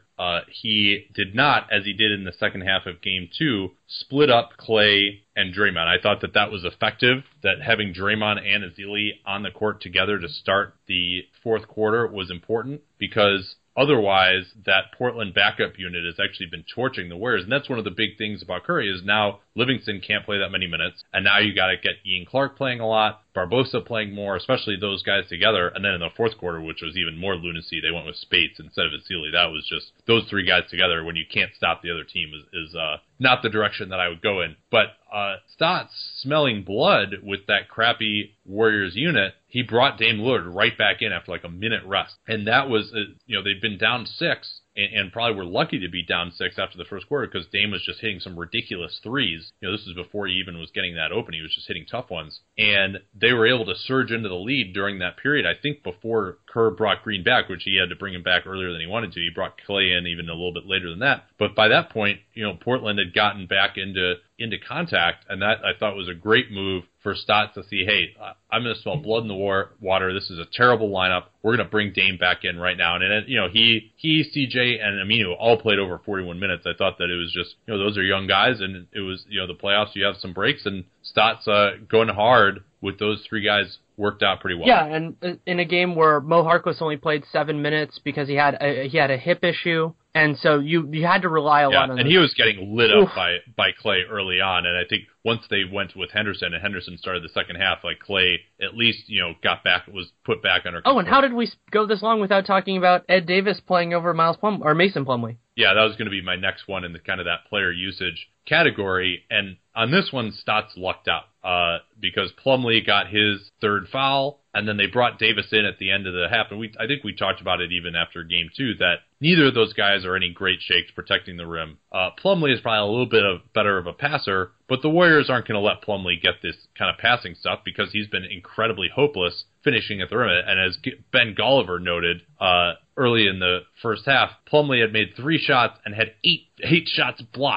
He did not, as he did in the second half of Game 2, split up Clay and Draymond. I thought that was effective, that having Draymond and Ezeli on the court together to start the fourth quarter was important, because otherwise that Portland backup unit has actually been torching the Warriors. And that's one of the big things about Curry is now Livingston can't play that many minutes, and now you got to get Ian Clark playing a lot, Barbosa playing more, especially those guys together. And then in the fourth quarter, which was even more lunacy, they went with Spates instead of Ezeli. That was just those three guys together when you can't stop the other team is not the direction that I would go in. But Stotts smelling blood with that crappy Warriors unit, he brought Dame Lillard right back in after like a minute rest. And that was, they'd been down 6. And probably were lucky to be down 6 after the first quarter because Dame was just hitting some ridiculous threes. You know, this was before he even was getting that open. He was just hitting tough ones. And they were able to surge into the lead during that period, I think before Kerr brought Green back, which he had to bring him back earlier than he wanted to. He brought Clay in even a little bit later than that. But by that point, you know, Portland had gotten back into contact, and that I thought was a great move for Stotts to see, hey, I'm going to smell blood in the water. This is a terrible lineup. We're going to bring Dame back in right now. And, he, CJ, and Aminu all played over 41 minutes. I thought that it was just, those are young guys, and it was, the playoffs, you have some breaks, and Stotts going hard with those three guys worked out pretty well. Yeah, and in a game where Mo Harkless only played 7 minutes because he had a hip issue, and so you had to rely a lot on. And he was getting lit up by Clay early on, and I think once they went with Henderson and Henderson started the second half, like Clay at least got back, was put back under control. Oh, and how did we go this long without talking about Ed Davis playing over Mason Plumlee? Yeah, that was going to be my next one in the kind of that player usage category. And on this one, Stotts lucked out because Plumlee got his third foul, and then they brought Davis in at the end of the half. And I think we talked about it even after Game 2, that neither of those guys are any great shakes protecting the rim. Plumlee is probably a little bit better of a passer, but the Warriors aren't going to let Plumlee get this kind of passing stuff because he's been incredibly hopeless finishing at the rim. And as Ben Golliver noted early in the first half, Plumlee had made 3 shots and had eight shots blocked.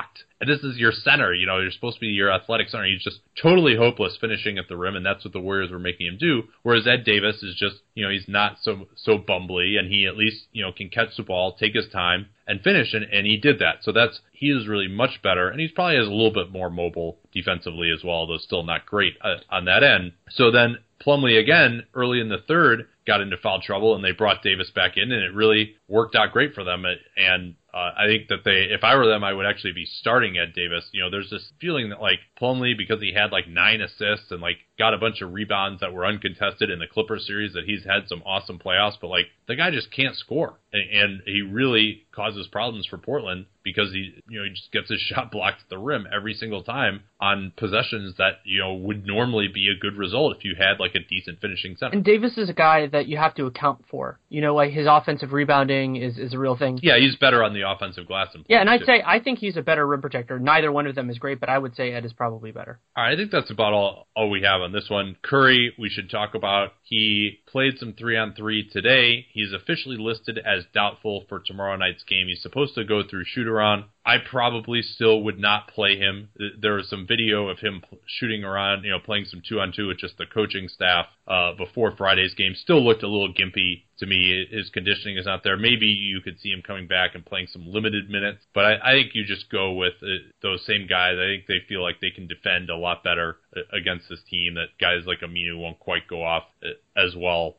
And this is your center, you're supposed to be your athletic center. He's just totally hopeless finishing at the rim, and that's what the Warriors were making him do. Whereas Ed Davis is just, he's not so bumbly, and he at least, can catch the ball, take his time, and finish, and he did that. So he is really much better, and he's probably has a little bit more mobile defensively as well, though still not great on that end. So then Plumlee, again, early in the third, got into foul trouble, and they brought Davis back in, and it really worked out great for them. And I think that if I were them, I would actually be starting Ed Davis. There's this feeling that, like, Plumlee, because he had, 9 assists and, got a bunch of rebounds that were uncontested in the Clippers series, that he's had some awesome playoffs, but, the guy just can't score. And he really causes problems for Portland because he just gets his shot blocked at the rim every single time on possessions that, would normally be a good result if you had, a decent finishing center. And Davis is a guy that you have to account for. His offensive rebounding is a real thing. Yeah, he's better on the offensive glass than Plumlee. Yeah, and I think he's a better rim protector. Neither one of them is great, but I would say Ed is probably better. All right, I think that's about all we have on this one. Curry, we should talk about. He played some 3-on-3 today. He's officially listed as doubtful for tomorrow night's game. He's supposed to go through shoot-around. I probably still would not play him. There was some video of him shooting around, playing some 2-on-2 with just the coaching staff before Friday's game. Still looked a little gimpy to me. His conditioning is not there. Maybe you could see him coming back and playing some limited minutes. But I think you just go with those same guys. I think they feel like they can defend a lot better against this team, that guys like Aminu won't quite go off as well.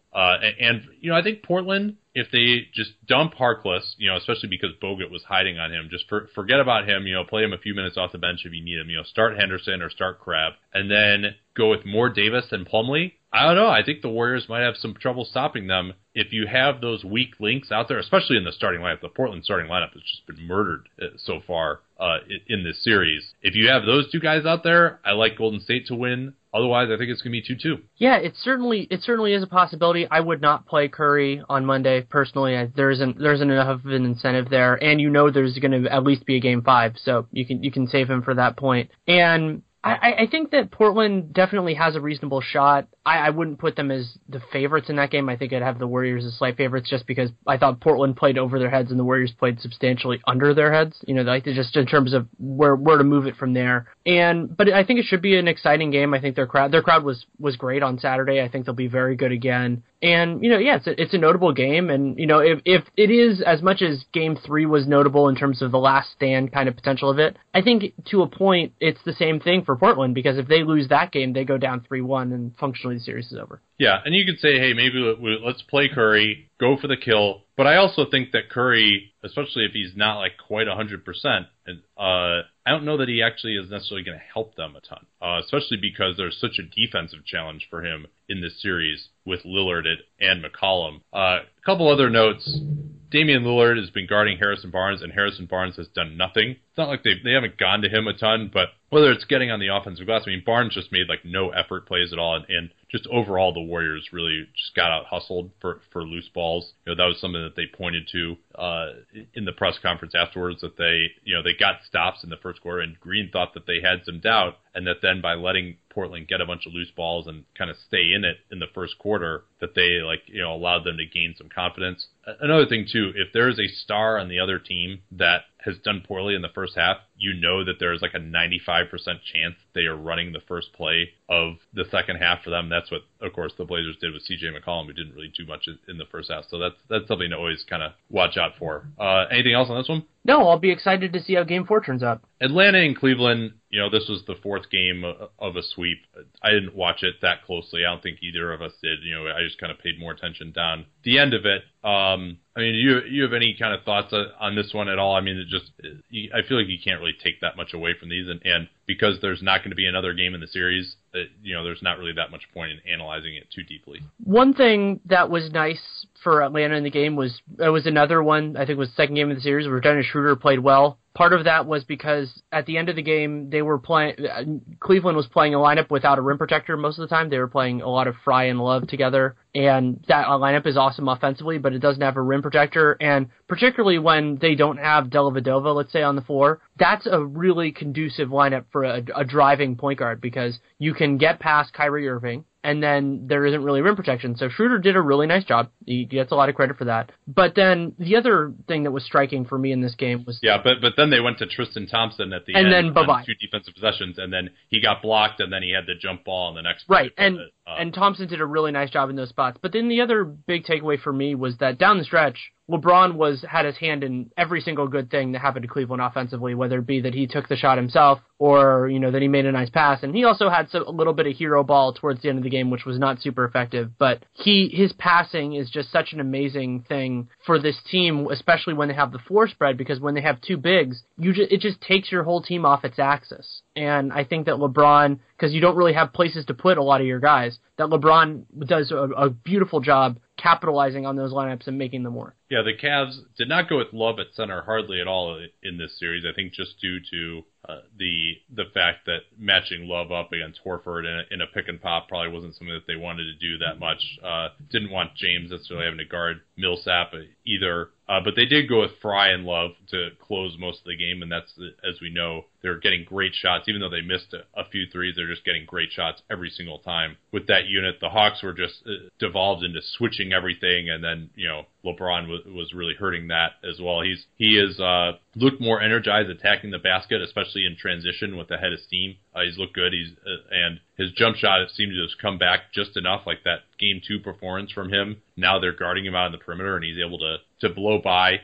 I think Portland, if they just dump Harkless, especially because Bogut was hiding on him, just forget about him, play him a few minutes off the bench if you need him, start Henderson or start Crabbe, and then go with more Davis than Plumlee. I don't know. I think the Warriors might have some trouble stopping them if you have those weak links out there, especially in the starting lineup. The Portland starting lineup has just been murdered so far in this series. If you have those two guys out there, I like Golden State to win. Otherwise, I think it's going to be 2-2. Yeah, it certainly is a possibility. I would not play Curry on Monday personally. There isn't enough of an incentive there, and there's going to at least be a Game 5, so you can save him for that point. And I think that Portland definitely has a reasonable shot. I wouldn't put them as the favorites in that game. I think I'd have the Warriors as slight favorites just because I thought Portland played over their heads and the Warriors played substantially under their heads, just in terms of where to move it from there. But I think it should be an exciting game. I think their crowd was great on Saturday. I think they'll be very good again. And, it's a notable game. And, if it is as much as Game 3 was notable in terms of the last stand kind of potential of it, I think to a point it's the same thing for Portland, because if they lose that game, they go down 3-1 and functionally the series is over. Yeah, and you could say, hey, maybe let's play Curry, go for the kill. But I also think that Curry, especially if he's not quite 100%, I don't know that he actually is necessarily going to help them a ton, especially because there's such a defensive challenge for him in this series with Lillard and McCollum. A couple other notes. Damian Lillard has been guarding Harrison Barnes, and Harrison Barnes has done nothing. It's not like they haven't gone to him a ton, but whether it's getting on the offensive glass, Barnes just made no effort plays at all, and just overall the Warriors really just got out hustled for loose balls. That was something that they pointed to in the press conference afterwards, that they got stops in the first quarter, and Green thought that they had some doubt, and that then by letting Portland get a bunch of loose balls and kind of stay in it in the first quarter, that they allowed them to gain some confidence. Another thing too, if there's a star on the other team that has done poorly in the first half, that there's a 95% chance they are running the first play of the second half for them. That's what, of course, the Blazers did with CJ McCollum, who didn't really do much in the first half. So that's something to always kind of watch out for. Anything else on this one? No, I'll be excited to see how Game 4 turns out. Atlanta and Cleveland, this was the fourth game of a sweep. I didn't watch it that closely. I don't think either of us did. I just kind of paid more attention down the end of it. You have any kind of thoughts on this one at all? I feel like you can't really take that much away from these, and because there's not going to be another game in the series, there's not really that much point in analyzing it too deeply. One thing that was nice for Atlanta in the game was another one, I think it was the second game of the series, where Dennis Schroeder played well. Part of that was because at the end of the game, Cleveland was playing a lineup without a rim protector most of the time. They were playing a lot of Fry and Love together, and that lineup is awesome offensively, but it doesn't have a rim protector, and particularly when they don't have Dellavedova, let's say, on the floor, that's a really conducive lineup for a driving point guard, because you can get past Kyrie Irving, and then there isn't really rim protection. So Schroeder did a really nice job. He gets a lot of credit for that. But then the other thing that was striking for me in this game was... Yeah, but then they went to Tristan Thompson at the end then on 2 defensive possessions, and then he got blocked, and then he had the jump ball on the next play. Right, and Thompson did a really nice job in those spots. But then the other big takeaway for me was that down the stretch, LeBron had his hand in every single good thing that happened to Cleveland offensively, whether it be that he took the shot himself or, that he made a nice pass. And he also had a little bit of hero ball towards the end of the game, which was not super effective. But his passing is just such an amazing thing for this team, especially when they have the floor spread, because when they have 2 bigs, it just takes your whole team off its axis. And I think that LeBron, because you don't really have places to put a lot of your guys, that LeBron does a beautiful job capitalizing on those lineups and making them work. Yeah, the Cavs did not go with Love at center hardly at all in this series. I think just due to the fact that matching Love up against Horford in a pick and pop probably wasn't something that they wanted to do that much. Didn't want James necessarily having to guard Millsap either. But they did go with Fry and Love to close most of the game, and that's, as we know, they're getting great shots. Even though they missed a few threes, they're just getting great shots every single time. With that unit, the Hawks were just devolved into switching everything, and then, LeBron was really hurting that as well. He is looked more energized attacking the basket, especially in transition with the head of steam. He's looked good. And his jump shot seemed to just come back just enough, like that Game 2 performance from him. Now they're guarding him out on the perimeter, and he's able to blow by.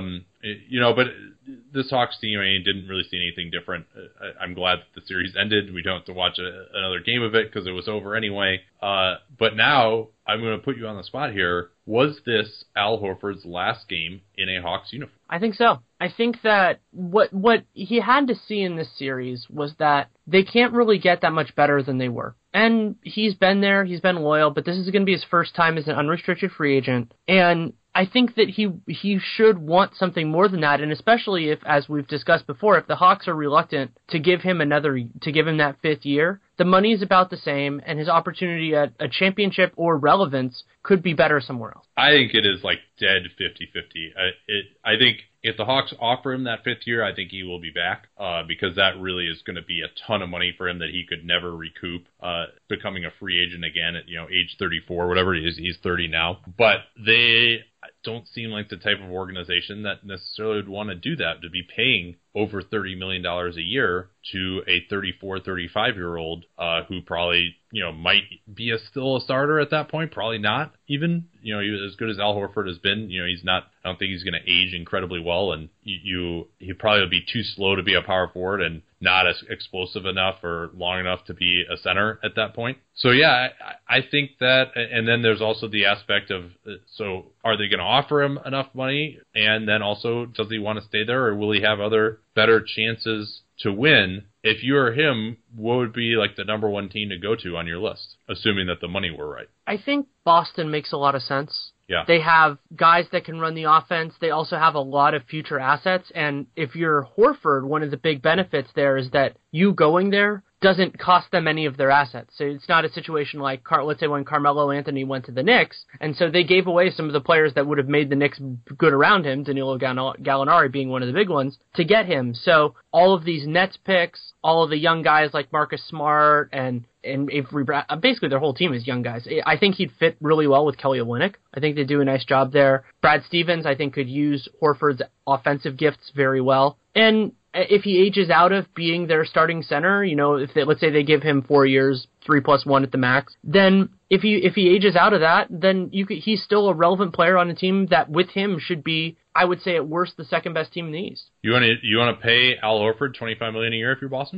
But this Hawks team, didn't really see anything different. I'm glad that the series ended. We don't have to watch another game of it because it was over anyway. But now I'm going to put you on the spot here. Was this Al Horford's last game in a Hawks uniform? I think so. I think that what he had to see in this series was that they can't really get that much better than they were. And he's been there, he's been loyal, but this is going to be his first time as an unrestricted free agent. And I think that he should want something more than that, and especially if, as we've discussed before, if the Hawks are reluctant to give him him that 5th year, the money is about the same, and his opportunity at a championship or relevance could be better somewhere else. I think it is like dead 50-50. I think if the Hawks offer him that 5th year, I think he will be back because that really is going to be a ton of money for him that he could never recoup becoming a free agent again at age 34, whatever it is. He's 30 now. But they don't seem like the type of organization that necessarily would want to do that, to be paying over $30 million a year to a 34, 35-year-old who probably, might be still a starter at that point. Probably not even, as good as Al Horford has been, he's not, I don't think he's going to age incredibly well, and he probably would be too slow to be a power forward and not as explosive enough or long enough to be a center at that point. So yeah, I think that, and then there's also the aspect of, so are they going to offer him enough money? And then also, does he want to stay there, or will he have other better chances to win? If you're him, what would be like the number 1 team to go to on your list, assuming that the money were right? I think Boston makes a lot of sense. Yeah. They have guys that can run the offense. They also have a lot of future assets. And if you're Horford, one of the big benefits there is that you going there doesn't cost them any of their assets. So it's not a situation like, let's say, when Carmelo Anthony went to the Knicks, and so they gave away some of the players that would have made the Knicks good around him, Danilo Gallinari being one of the big ones, to get him. So all of these Nets picks, all of the young guys like Marcus Smart and Avery Bradley, basically their whole team is young guys. I think he'd fit really well with Kelly Olynyk. I think they do a nice job there. Brad Stevens, I think, could use Horford's offensive gifts very well. And if he ages out of being their starting center, let's say they give him 4 years, 3+1 at the max, then if he ages out of that, then he's still a relevant player on a team that with him should be, I would say at worst, the second best team in the East. You want to pay Al Horford $25 million a year if you're Boston?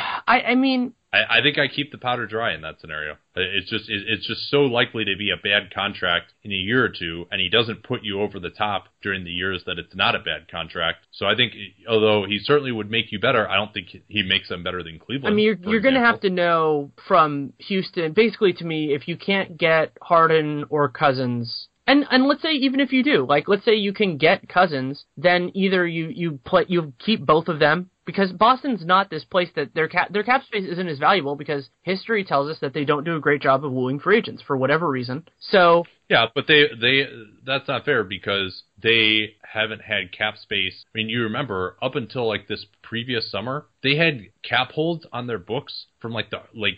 I mean, I think I keep the powder dry in that scenario. It's just so likely to be a bad contract in a year or two, and he doesn't put you over the top during the years that it's not a bad contract. So I think, although he certainly would make you better, I don't think he makes them better than Cleveland. I mean, you're going to have to know from Houston, basically to me, if you can't get Harden or Cousins. And let's say even if you do, like let's say you can get Cousins, then either you keep both of them, because Boston's not this place that their cap space isn't as valuable, because history tells us that they don't do a great job of wooing free agents for whatever reason. So yeah, but they that's not fair, because they haven't had cap space. I mean, you remember up until like this previous summer, they had cap holds on their books from the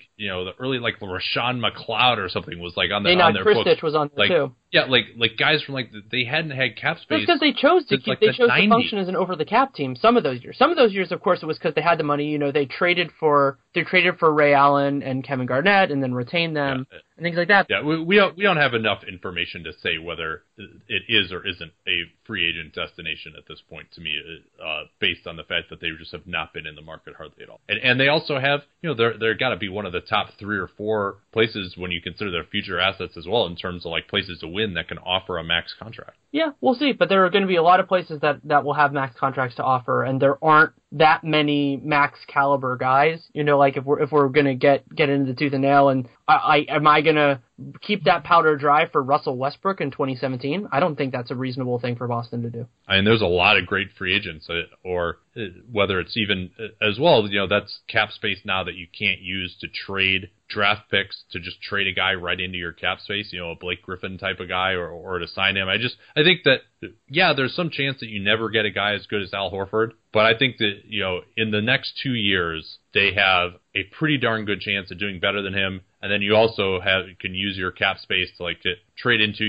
early like Rashawn McLeod or something was like on their Kristich books. Was on there too. Yeah, like guys from they hadn't had cap space. It's because they chose to keep. They chose to function as an over the cap team. Some of those years, of course, it was because they had the money. You know, they traded for Ray Allen and Kevin Garnett, and then retained them and things like that. Yeah, we don't have enough information to say whether it is or isn't a free agent destination at this point. To me, based on the fact that they just have not been in the market hardly at all, and they also have they're got to be one of the top 3 or 4 places when you consider their future assets as well in terms of like places to win that can offer a max contract. Yeah, we'll see. But there are going to be a lot of places that will have max contracts to offer, and there aren't that many max caliber guys. You know, like if we're going to get into the tooth and nail, and am I going to keep that powder dry for Russell Westbrook in 2017? I don't think that's a reasonable thing for Boston to do. I mean, there's a lot of great free agents, or whether it's even as well, that's cap space now that you can't use to trade draft picks to just trade a guy right into your cap space, a Blake Griffin type of guy or to sign him. I think that, there's some chance that you never get a guy as good as Al Horford, but I think that, in the next 2 years, they have a pretty darn good chance of doing better than him. And then you also can use your cap space to trade into.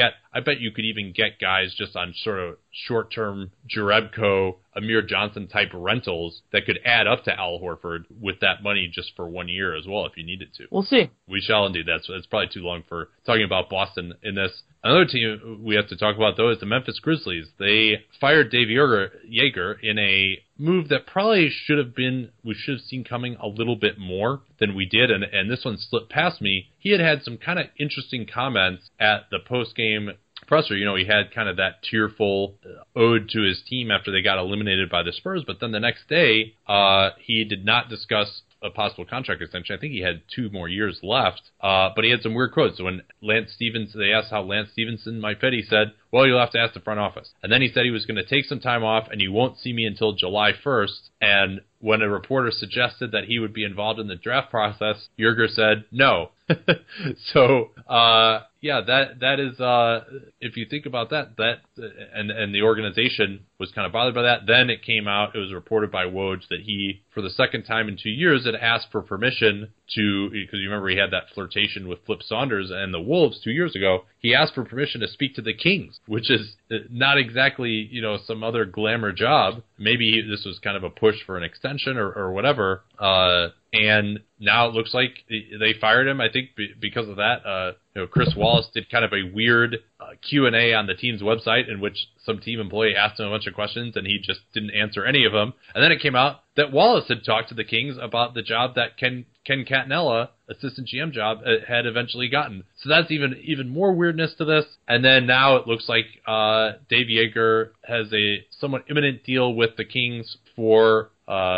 I bet you could even get guys just on sort of short-term Jerebko, Amir Johnson type rentals that could add up to Al Horford with that money just for 1 year as well if you needed to. We'll see. We shall indeed. That's probably too long for talking about Boston in this. Another team we have to talk about, though, is the Memphis Grizzlies. They fired Dave Joerger in a move that probably we should have seen coming a little bit more than we did, and this one slipped past me. He had some kind of interesting comments at the post-game presser. He had kind of that tearful ode to his team after they got eliminated by the Spurs, but then the next day, he did not discuss a possible contract extension. I think he had 2 more years left, but he had some weird quotes. So when they asked how Lance Stevenson might fit, he said, well, you'll have to ask the front office. And then he said he was going to take some time off and you won't see me until July 1st. And when a reporter suggested that he would be involved in the draft process, Joerger said no. So, that is, if you think about that, and the organization was kind of bothered by that. Then it came out, it was reported by Woj that he, for the second time in 2 years, had asked for permission because you remember he had that flirtation with Flip Saunders and the Wolves 2 years ago. He asked for permission to speak to the Kings, which is not exactly, some other glamour job. Maybe this was kind of a push for an extension or whatever. And now it looks like they fired him, I think, because of that. Chris Wallace did kind of a weird Q&A on the team's website in which some team employee asked him a bunch of questions and he just didn't answer any of them. And then it came out that Wallace had talked to the Kings about the job that Ken Catanella, assistant GM job, had eventually gotten. So that's even more weirdness to this. And then now it looks like Dave Joerger has a somewhat imminent deal with the Kings for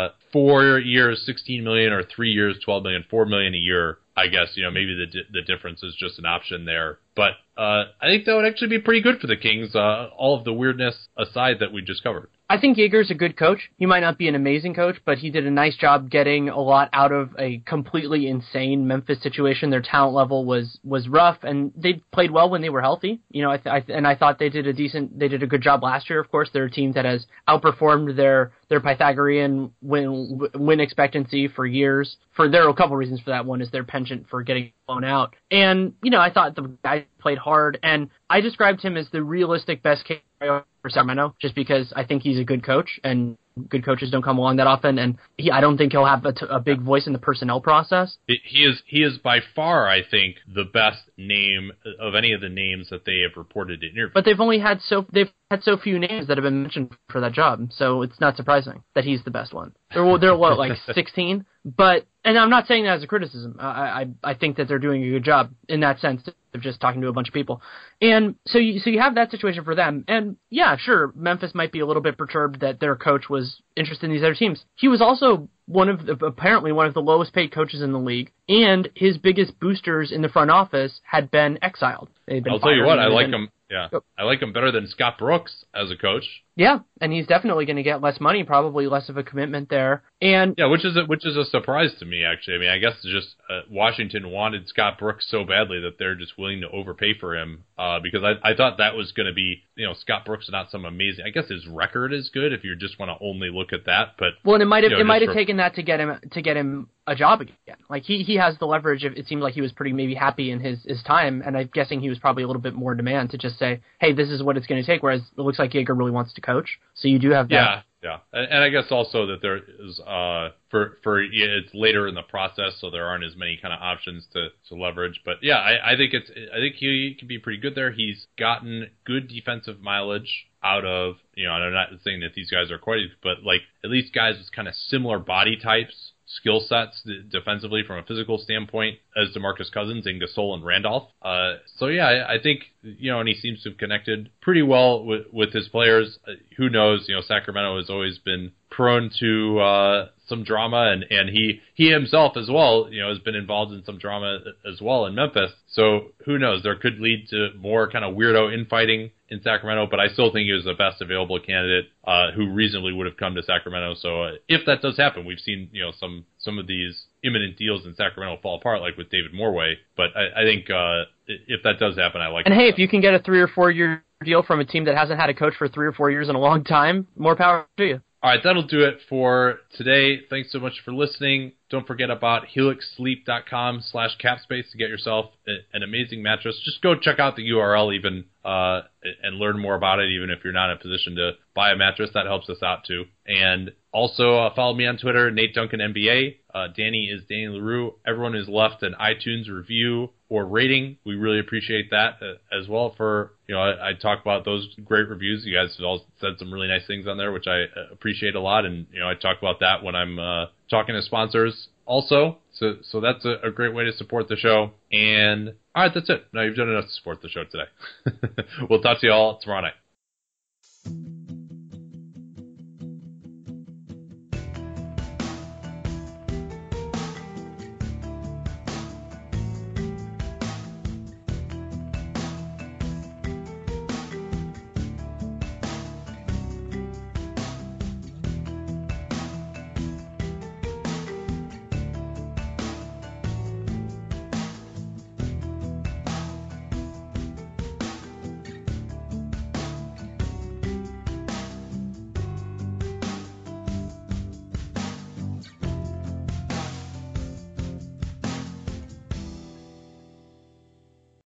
4 years, $16 million, or 3 years, $12 million, $4 million a year. I guess, maybe the difference is just an option there. But I think that would actually be pretty good for the Kings, all of the weirdness aside that we just covered. I think Joerger's a good coach. He might not be an amazing coach, but he did a nice job getting a lot out of a completely insane Memphis situation. Their talent level was rough, and they played well when they were healthy. I thought they did a good job last year. Of course, they're a team that has outperformed their Pythagorean win expectancy for years. There are a couple reasons for that. One is their penchant for getting blown out, and I thought the guy played hard, and I described him as the realistic best case scenario for Sacramento, just because I think he's a good coach, and good coaches don't come along that often, and I don't think he'll have a big voice in the personnel process. He is by far, I think, the best name of any of the names that they have reported in interviews. But they've had so few names that have been mentioned for that job, so it's not surprising that he's the best one. There are what, like 16? And I'm not saying that as a criticism. I think that they're doing a good job in that sense of just talking to a bunch of people. And so you have that situation for them. And yeah, sure, Memphis might be a little bit perturbed that their coach was interested in these other teams. He was also apparently one of the lowest paid coaches in the league, and his biggest boosters in the front office had been exiled. I'll tell you what, I like him. Yeah, I like him better than Scott Brooks as a coach. Yeah, and he's definitely going to get less money, probably less of a commitment there. And yeah, which is a surprise to me, actually. I mean, I guess it's just Washington wanted Scott Brooks so badly that they're just willing to overpay for him, because I thought that was going to be, Scott Brooks is not some amazing. I guess his record is good if you just want to only look at that, but well, and it might have taken that to get him a job again. Like he has the leverage. It seemed like he was pretty maybe happy in his time, and I'm guessing he was probably a little bit more demand to just say, hey, this is what it's going to take. Whereas it looks like Yeager really wants to coach, so you do have that. Yeah, and I guess also that there is it's later in the process, so there aren't as many kind of options to leverage. But yeah, I think he can be pretty good there. He's gotten good defensive mileage out of, I'm not saying that these guys are quite, but like at least guys with kind of similar body types, skill sets defensively from a physical standpoint as DeMarcus Cousins and Gasol and Randolph. So yeah, I think, and he seems to have connected pretty well with his players. Who knows? Sacramento has always been prone to some drama, and he himself as well, has been involved in some drama as well in Memphis. So who knows? There could lead to more kind of weirdo infighting in Sacramento, but I still think he was the best available candidate who reasonably would have come to Sacramento. So if that does happen, we've seen some of these imminent deals in Sacramento fall apart, like with David Morway. But I think if that does happen, I like. And hey, if you can get a 3 or 4 year deal from a team that hasn't had a coach for 3 or 4 years in a long time, more power to you. All right, that'll do it for today. Thanks so much for listening. Don't forget about helixsleep.com/capspace to get yourself an amazing mattress. Just go check out the URL even and learn more about it, even if you're not in a position to buy a mattress. That helps us out too. And also follow me on Twitter, Nate Duncan NBA. Danny is Danny LaRue. Everyone who's left an iTunes review or rating, we really appreciate that as well. For I talk about those great reviews. You guys have all said some really nice things on there, which I appreciate a lot. And I talk about that when I'm talking to sponsors also. So that's a great way to support the show. And all right, that's it. Now you've done enough to support the show today. We'll talk to you all tomorrow night.